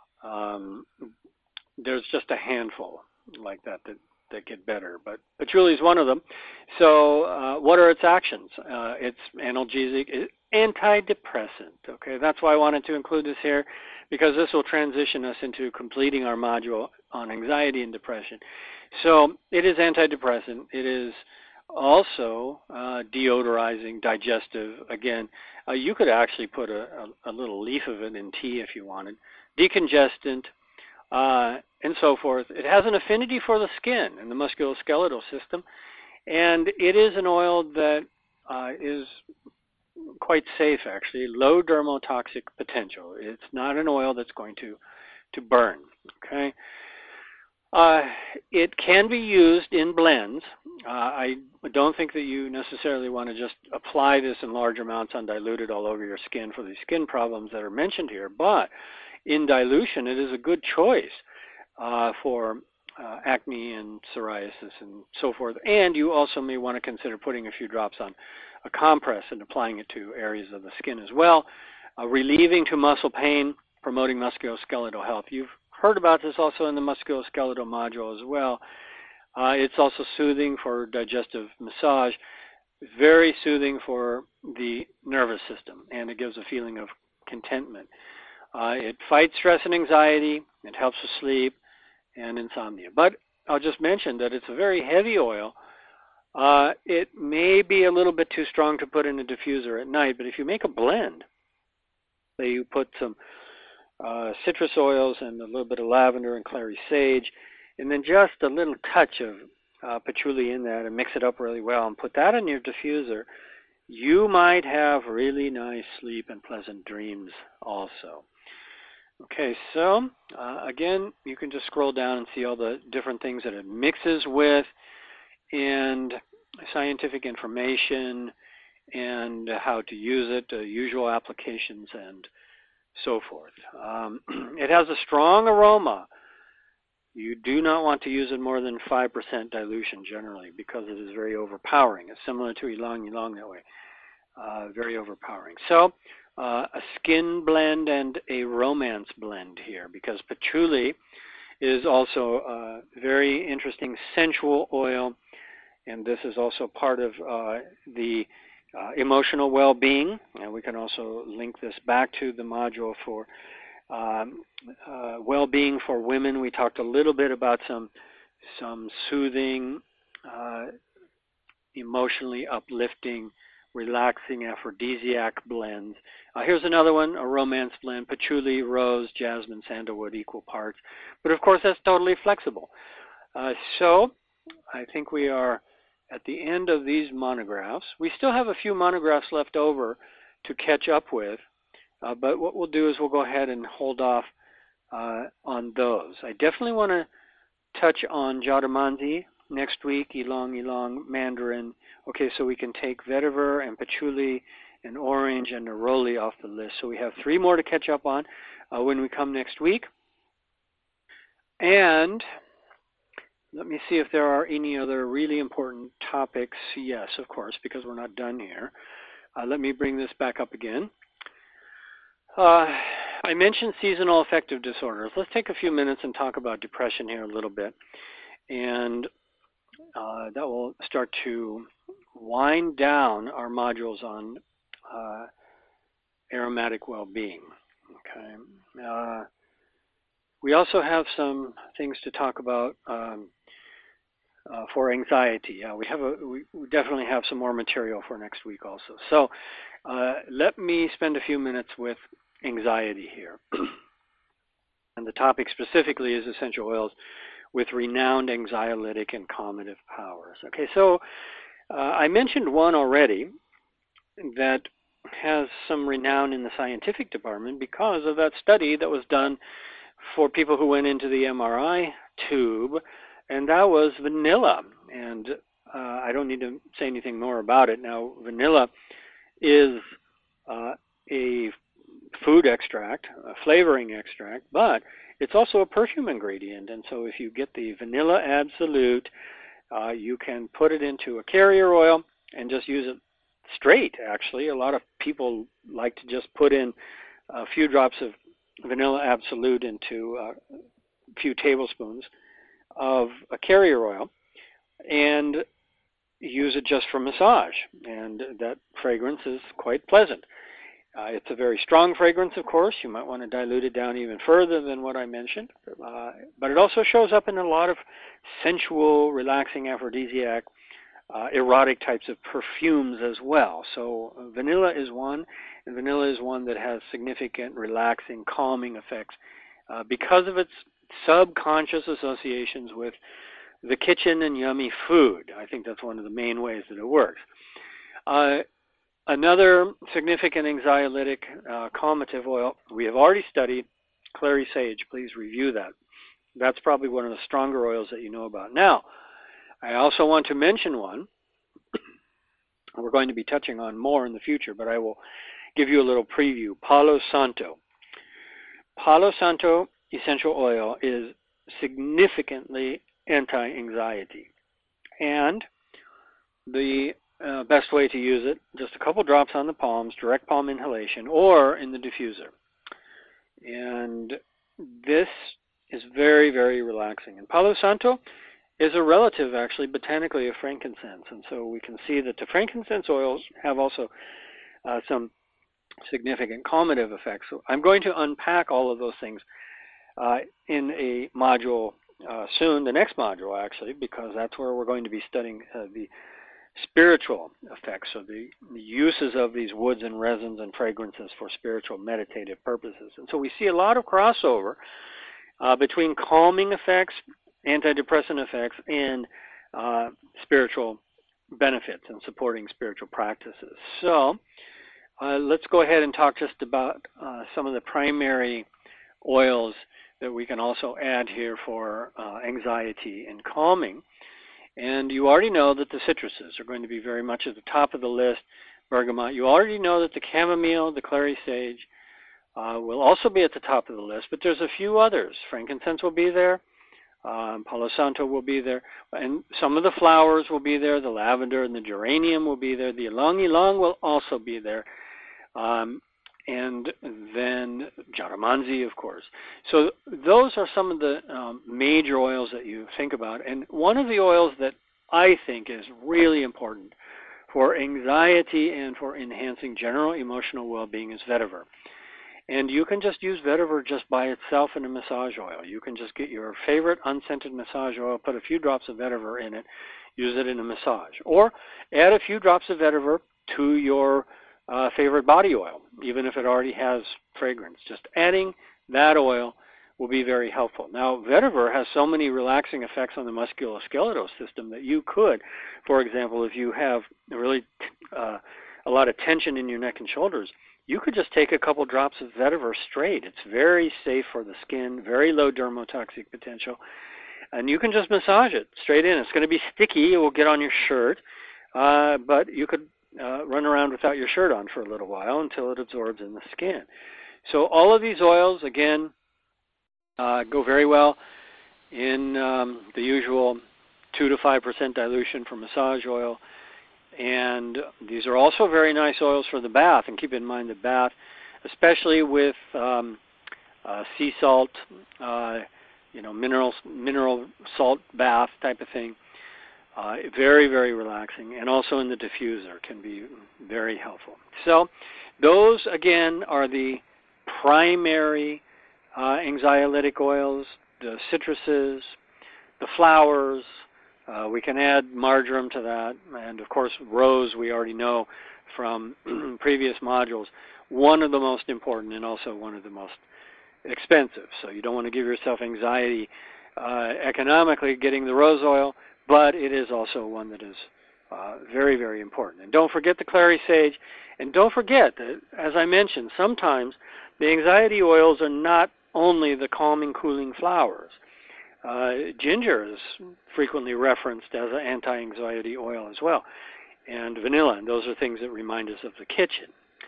There's just a handful like that get better, but patchouli is one of them. So what are its actions? It's analgesic, antidepressant. Okay, that's why I wanted to include this here, because this will transition us into completing our module on anxiety and depression. So it is antidepressant. It is also deodorizing, digestive. Again, you could actually put a little leaf of it in tea if you wanted. Decongestant, and so forth. It has an affinity for the skin and the musculoskeletal system, and it is an oil that is quite safe, actually. Low dermotoxic potential. It's not an oil that's going to burn. Okay. It can be used in blends. I don't think that you necessarily want to just apply this in large amounts undiluted all over your skin for these skin problems that are mentioned here, but in dilution, it is a good choice for acne and psoriasis and so forth. And you also may want to consider putting a few drops on a compress and applying it to areas of the skin as well. Relieving to muscle pain, promoting musculoskeletal health. You've heard about this also in the musculoskeletal module as well. It's also soothing for digestive massage, very soothing for the nervous system, and it gives a feeling of contentment. It fights stress and anxiety. It helps with sleep and insomnia. But I'll just mention that it's a very heavy oil. It may be a little bit too strong to put in a diffuser at night, but if you make a blend, say you put some citrus oils and a little bit of lavender and clary sage, and then just a little touch of patchouli in that, and mix it up really well and put that in your diffuser, you might have really nice sleep and pleasant dreams also. Okay, so again, you can just scroll down and see all the different things that it mixes with, and scientific information, and how to use it, usual applications, and so forth. It has a strong aroma. You do not want to use it more than 5% dilution generally, because it is very overpowering. It's similar to ylang ylang that way. Very overpowering. So a skin blend and a romance blend here, because patchouli is also a very interesting sensual oil, and this is also part of the emotional well-being, and we can also link this back to the module for well-being for women. We talked a little bit about some soothing, emotionally uplifting relaxing aphrodisiac blends. Here's another one, a romance blend, patchouli, rose, jasmine, sandalwood, equal parts. But of course, that's totally flexible. So I think we are at the end of these monographs. We still have a few monographs left over to catch up with, but what we'll do is we'll go ahead and hold off on those. I definitely want to touch on Jatamansi next week, Ylang Ylang, Mandarin. Okay, so we can take vetiver and patchouli and orange and neroli off the list. So we have 3 more to catch up on when we come next week. And let me see if there are any other really important topics. Yes, of course, because we're not done here. Let me bring this back up again. I mentioned seasonal affective disorders. Let's take a few minutes and talk about depression here a little bit. And that will start to wind down our modules on aromatic well-being. Okay. We also have some things to talk about for anxiety. We definitely have some more material for next week also. So let me spend a few minutes with anxiety here. And the topic specifically is essential oils with renowned anxiolytic and calmative powers. Okay, so I mentioned one already that has some renown in the scientific department because of that study that was done for people who went into the MRI tube, and that was vanilla. And I don't need to say anything more about it. Now, vanilla is a food extract, a flavoring extract, but it's also a perfume ingredient. And so if you get the Vanilla Absolute, you can put it into a carrier oil and just use it straight, actually. A lot of people like to just put in a few drops of Vanilla Absolute into a few tablespoons of a carrier oil and use it just for massage. And that fragrance is quite pleasant. It's a very strong fragrance, of course. You might want to dilute it down even further than what I mentioned. But it also shows up in a lot of sensual, relaxing, aphrodisiac, erotic types of perfumes as well. So vanilla is one, and vanilla is one that has significant relaxing, calming effects because of its subconscious associations with the kitchen and yummy food. I think that's one of the main ways that it works. Another significant anxiolytic calmative oil we have already studied, clary sage. Please review that. That's probably one of the stronger oils that you know about. Now, I also want to mention one we're going to be touching on more in the future, but I will give you a little preview. Palo Santo. Palo Santo essential oil is significantly anti-anxiety. And the best way to use it, just a couple drops on the palms, direct palm inhalation, or in the diffuser. And this is very, very relaxing. And Palo Santo is a relative, actually, botanically of frankincense. And so we can see that the frankincense oils have also some significant calmative effects. So I'm going to unpack all of those things in a module soon, the next module, actually, because that's where we're going to be studying the spiritual effects, so the uses of these woods and resins and fragrances for spiritual meditative purposes. And so we see a lot of crossover between calming effects, antidepressant effects, and spiritual benefits and supporting spiritual practices. So let's go ahead and talk just about some of the primary oils that we can also add here for anxiety and calming. And you already know that the citruses are going to be very much at the top of the list. Bergamot. You already know that the chamomile, the clary sage, will also be at the top of the list. But there's a few others. Frankincense will be there. Palo Santo will be there. And some of the flowers will be there. The lavender and the geranium will be there. The ylang ylang will also be there. And then Jatamansi, of course. So those are some of the major oils that you think about. And one of the oils that I think is really important for anxiety and for enhancing general emotional well-being is vetiver. And you can just use vetiver just by itself in a massage oil. You can just get your favorite unscented massage oil, put a few drops of vetiver in it, use it in a massage. Or add a few drops of vetiver to your favorite body oil, even if it already has fragrance. Just adding that oil will be very helpful. Now, vetiver has so many relaxing effects on the musculoskeletal system that you could, for example, if you have really a lot of tension in your neck and shoulders, you could just take a couple drops of vetiver straight. It's very safe for the skin, very low dermotoxic potential, and you can just massage it straight in. It's going to be sticky. It will get on your shirt, but you could run around without your shirt on for a little while until it absorbs in the skin. So all of these oils, again, go very well in the usual 2 to 5% dilution for massage oil. And these are also very nice oils for the bath. And keep in mind the bath, especially with sea salt, mineral salt bath type of thing, very, very relaxing. And also in the diffuser can be very helpful. So those, again, are the primary anxiolytic oils, the citruses, the flowers. We can add marjoram to that, and of course rose we already know from previous modules. One of the most important and also one of the most expensive. So you don't want to give yourself anxiety economically getting the rose oil, but it is also one that is very, very important. And don't forget the clary sage, and don't forget that, as I mentioned, sometimes the anxiety oils are not only the calming, cooling flowers. Ginger is frequently referenced as an anti-anxiety oil as well, and vanilla, and those are things that remind us of the kitchen.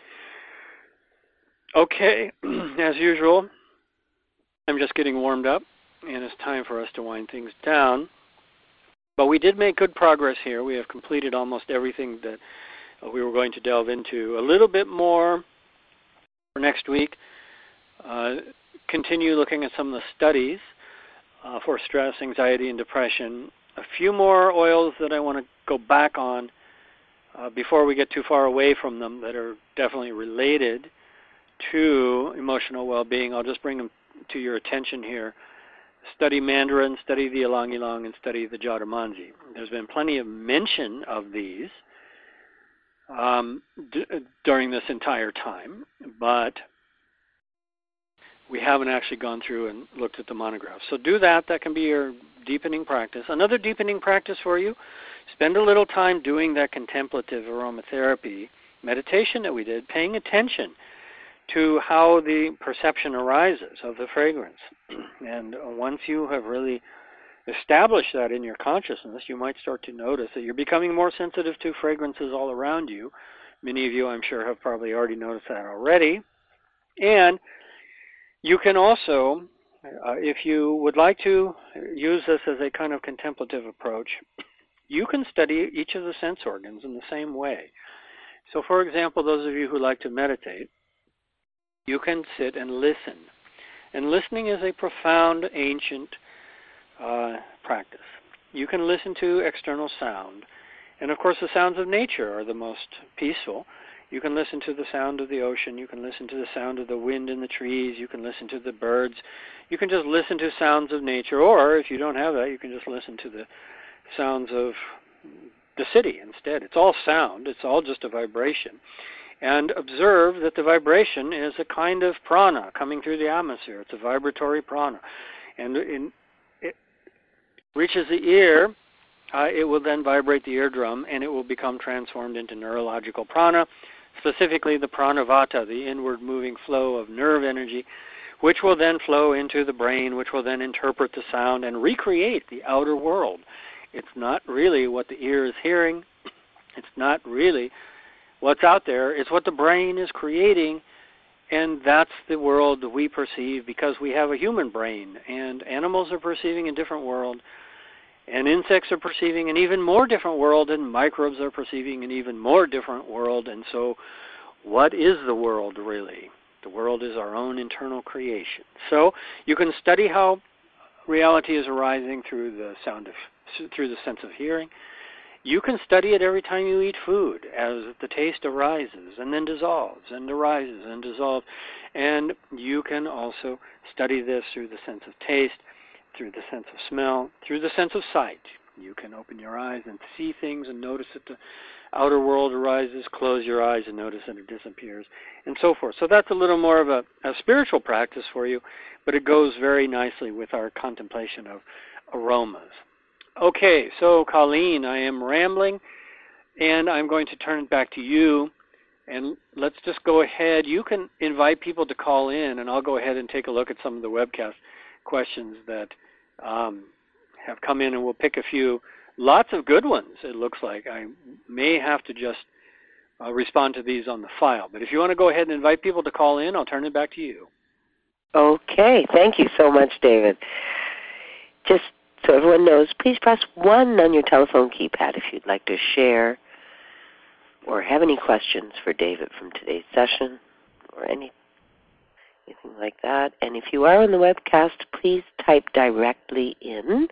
Okay, as usual, I'm just getting warmed up, and it's time for us to wind things down. But we did make good progress here. We have completed almost everything that we were going to delve into. A little bit more for next week. Continue looking at some of the studies for stress, anxiety, and depression. A few more oils that I want to go back on before we get too far away from them that are definitely related to emotional well-being. I'll just bring them to your attention here. Study Mandarin, study the Ylang Ylang, and study the Jatamansi. There's been plenty of mention of these during this entire time, but we haven't actually gone through and looked at the monographs. So do that. That can be your deepening practice. Another deepening practice for you, spend a little time doing that contemplative aromatherapy meditation that we did, paying attention to how the perception arises of the fragrance. And once you have really established that in your consciousness, you might start to notice that you're becoming more sensitive to fragrances all around you. Many of you, I'm sure, have probably already noticed that already. And you can also, if you would like to use this as a kind of contemplative approach, you can study each of the sense organs in the same way. So, for example, those of you who like to meditate, you can sit and listen. And listening is a profound, ancient practice. You can listen to external sound. And, of course, the sounds of nature are the most peaceful. You can listen to the sound of the ocean. You can listen to the sound of the wind in the trees. You can listen to the birds. You can just listen to sounds of nature. Or, if you don't have that, you can just listen to the sounds of the city instead. It's all sound. It's all just a vibration. And observe that the vibration is a kind of prana coming through the atmosphere. It's a vibratory prana. And it reaches the ear, it will then vibrate the eardrum, and it will become transformed into neurological prana, specifically the pranavata, the inward moving flow of nerve energy, which will then flow into the brain, which will then interpret the sound and recreate the outer world. It's not really what the ear is hearing. It's not really what's out there. It's what the brain is creating, and that's the world we perceive because we have a human brain, and animals are perceiving a different world, and insects are perceiving an even more different world, and microbes are perceiving an even more different world. And so what is the world really? The world is our own internal creation. So you can study how reality is arising through the through the sense of hearing. You can study it every time you eat food as the taste arises and then dissolves and arises and dissolves. And you can also study this through the sense of taste, through the sense of smell, through the sense of sight. You can open your eyes and see things and notice that the outer world arises, close your eyes and notice that it disappears, and so forth. So that's a little more of a spiritual practice for you, but it goes very nicely with our contemplation of aromas. Okay, so Colleen, I am rambling, and I'm going to turn it back to you. And let's just go ahead. You can invite people to call in, and I'll go ahead and take a look at some of the webcast questions that have come in, and we'll pick a few. Lots of good ones, it looks like. I may have to just respond to these on the file. But if you want to go ahead and invite people to call in, I'll turn it back to you. Okay. Thank you so much, David. Just so everyone knows, please press 1 on your telephone keypad if you'd like to share or have any questions for David from today's session or anything like that. And if you are on the webcast, please type directly in.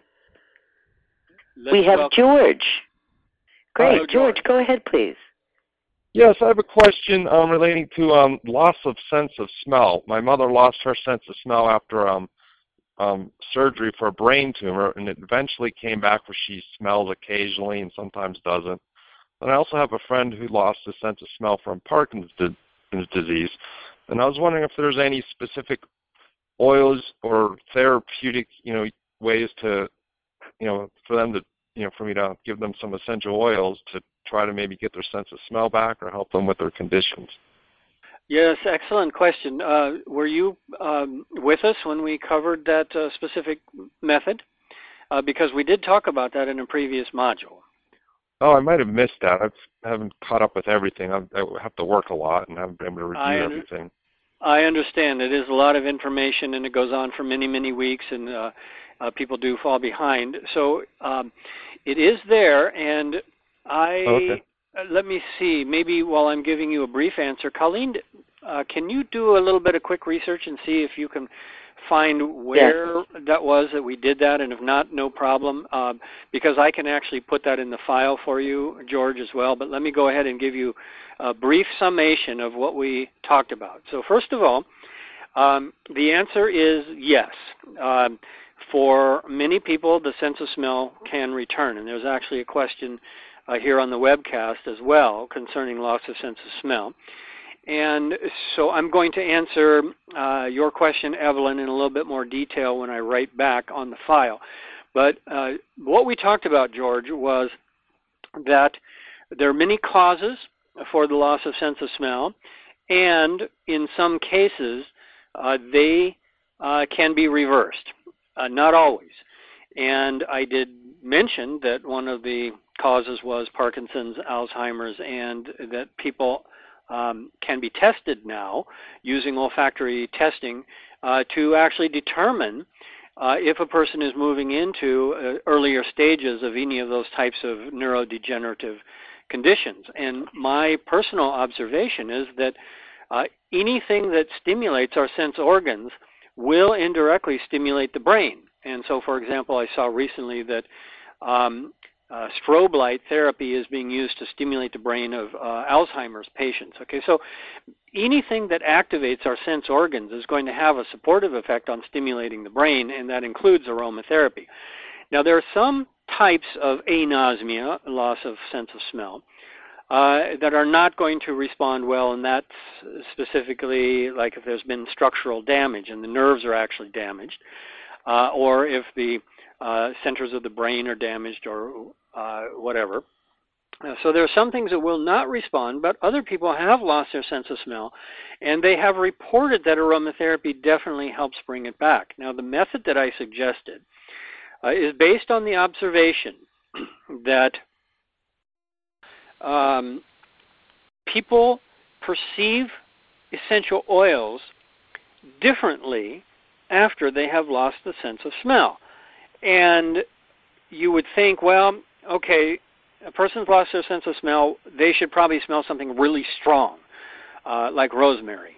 We have George. Great. Hello, George, go ahead, please. Yes, I have a question relating to loss of sense of smell. My mother lost her sense of smell after surgery for a brain tumor, and it eventually came back where she smells occasionally and sometimes doesn't. And I also have a friend who lost his sense of smell from Parkinson's disease. And I was wondering if there's any specific oils or therapeutic, ways to, for them to, for me to give them some essential oils to try to maybe get their sense of smell back or help them with their conditions. Yes, excellent question. Were you with us when we covered that specific method? Because we did talk about that in a previous module. Oh, I might have missed that. I haven't caught up with everything. I have to work a lot and haven't been able to review everything. I understand. It is a lot of information, and it goes on for many, many weeks, and people do fall behind. So it is there, and let me see. Maybe while I'm giving you a brief answer, Colleen, can you do a little bit of quick research and see if you can find where that was that we did that, and if not, no problem, because I can actually put that in the file for you, George, as well. But let me go ahead and give you a brief summation of what we talked about. So first of all, the answer is yes. For many people, the sense of smell can return, and there's actually a question here on the webcast as well concerning loss of sense of smell. And so I'm going to answer your question, Evelyn, in a little bit more detail when I write back on the file. But what we talked about, George, was that there are many causes for the loss of sense of smell, and in some cases they can be reversed, not always. And I did mention that one of the causes was Parkinson's, Alzheimer's, and that people can be tested now using olfactory testing to actually determine if a person is moving into earlier stages of any of those types of neurodegenerative conditions. And my personal observation is that anything that stimulates our sense organs will indirectly stimulate the brain. And so, for example, I saw recently that strobe light therapy is being used to stimulate the brain of Alzheimer's patients. Okay, so anything that activates our sense organs is going to have a supportive effect on stimulating the brain, and that includes aromatherapy. Now, there are some types of anosmia, loss of sense of smell, that are not going to respond well, and that's specifically like if there's been structural damage and the nerves are actually damaged, or if the centers of the brain are damaged or whatever. So there are some things that will not respond, but other people have lost their sense of smell, and they have reported that aromatherapy definitely helps bring it back. Now, the method that I suggested is based on the observation that people perceive essential oils differently after they have lost the sense of smell. And you would think, well, okay, a person's lost their sense of smell, they should probably smell something really strong, like rosemary.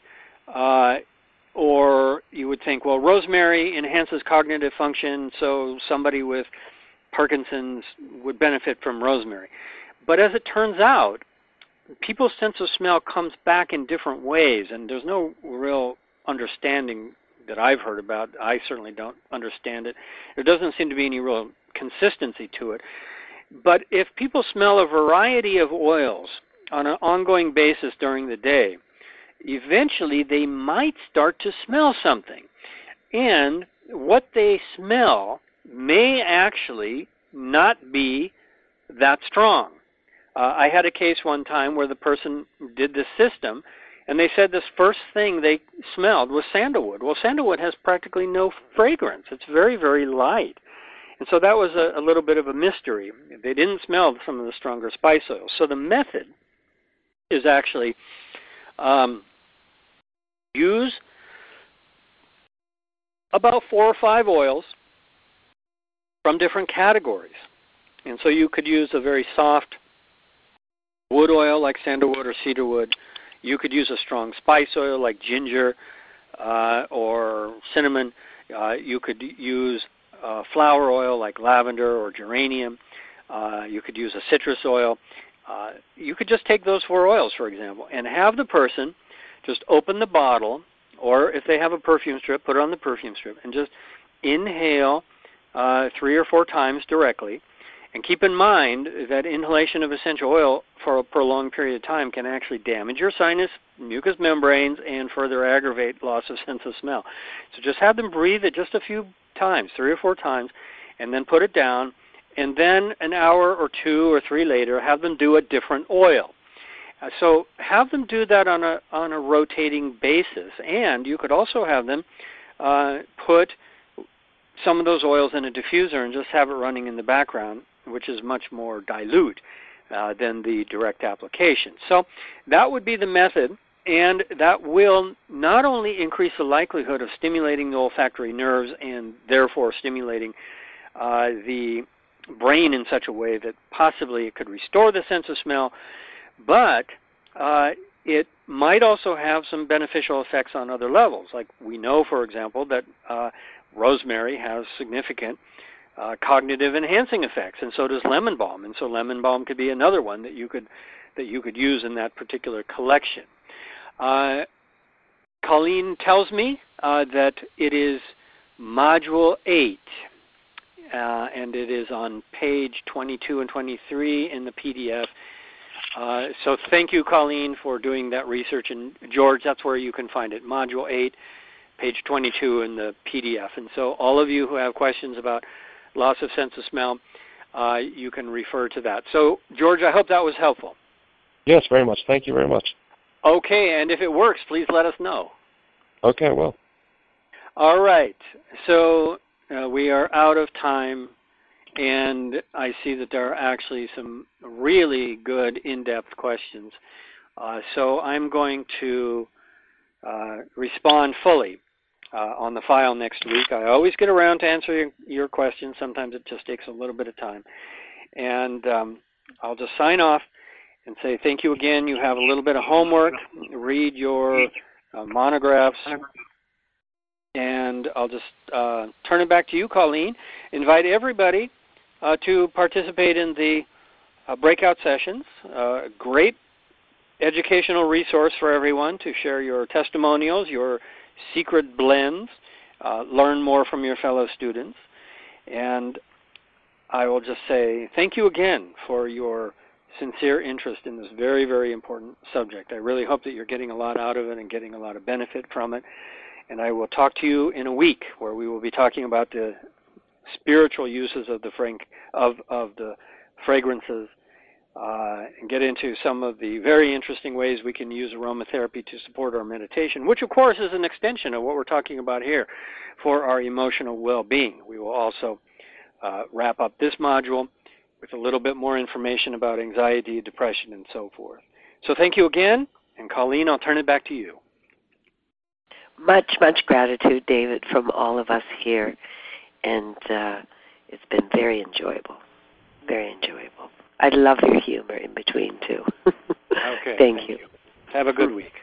Or you would think, well, rosemary enhances cognitive function, so somebody with Parkinson's would benefit from rosemary. But as it turns out, people's sense of smell comes back in different ways, and there's no real understanding that I've heard about. I certainly don't understand it. There doesn't seem to be any real consistency to it. But if people smell a variety of oils on an ongoing basis during the day, eventually they might start to smell something. And what they smell may actually not be that strong. I had a case one time where the person did this system, and they said this first thing they smelled was sandalwood. Well, sandalwood has practically no fragrance. It's very, very light. And so that was a little bit of a mystery. They didn't smell some of the stronger spice oils. So the method is actually use about 4 or 5 oils from different categories. And so you could use a very soft wood oil like sandalwood or cedarwood. You could use a strong spice oil like ginger or cinnamon. You could use flower oil like lavender or geranium. You could use a citrus oil. You could just take those 4 oils, for example, and have the person just open the bottle, or if they have a perfume strip, put it on the perfume strip, and just inhale 3 or 4 times directly. And keep in mind that inhalation of essential oil for a prolonged period of time can actually damage your sinus, mucous membranes, and further aggravate loss of sense of smell. So just have them breathe it just a few times, 3 or 4 times, and then put it down. And then an hour or 2 or 3 later, have them do a different oil. So have them do that on a rotating basis. And you could also have them put some of those oils in a diffuser and just have it running in the background, which is much more dilute than the direct application. So that would be the method, and that will not only increase the likelihood of stimulating the olfactory nerves and therefore stimulating the brain in such a way that possibly it could restore the sense of smell, but it might also have some beneficial effects on other levels. Like we know, for example, that rosemary has significant cognitive enhancing effects, and so does lemon balm. And so lemon balm could be another one that you could use in that particular collection. Colleen tells me that it is Module 8, and it is on page 22 and 23 in the PDF. So thank you, Colleen, for doing that research. And George, that's where you can find it, Module 8, page 22 in the PDF. And so all of you who have questions about loss of sense of smell, you can refer to that. So, George, I hope that was helpful. Yes, very much. Thank you very much. Okay, and if it works, please let us know. Okay, well. All right. So we are out of time, and I see that there are actually some really good in-depth questions. So I'm going to respond fully on the file next week. I always get around to answering your questions. Sometimes it just takes a little bit of time. And I'll just sign off and say thank you again. You have a little bit of homework. Read your monographs. And I'll just turn it back to you, Colleen. Invite everybody to participate in the breakout sessions. Great educational resource for everyone to share your testimonials, your secret blends, learn more from your fellow students. And I will just say thank you again for your sincere interest in this very, very important subject. I really hope that you're getting a lot out of it and getting a lot of benefit from it. And I will talk to you in a week where we will be talking about the spiritual uses of the fragrances and get into some of the very interesting ways we can use aromatherapy to support our meditation, which of course is an extension of what we're talking about here for our emotional well-being. We will also wrap up this module with a little bit more information about anxiety, depression, and so forth. So thank you again, and Colleen, I'll turn it back to you. Much, much gratitude, David, from all of us here, and it's been very enjoyable, very enjoyable. I love your humor in between, too. Okay. Thank you. Have a good week.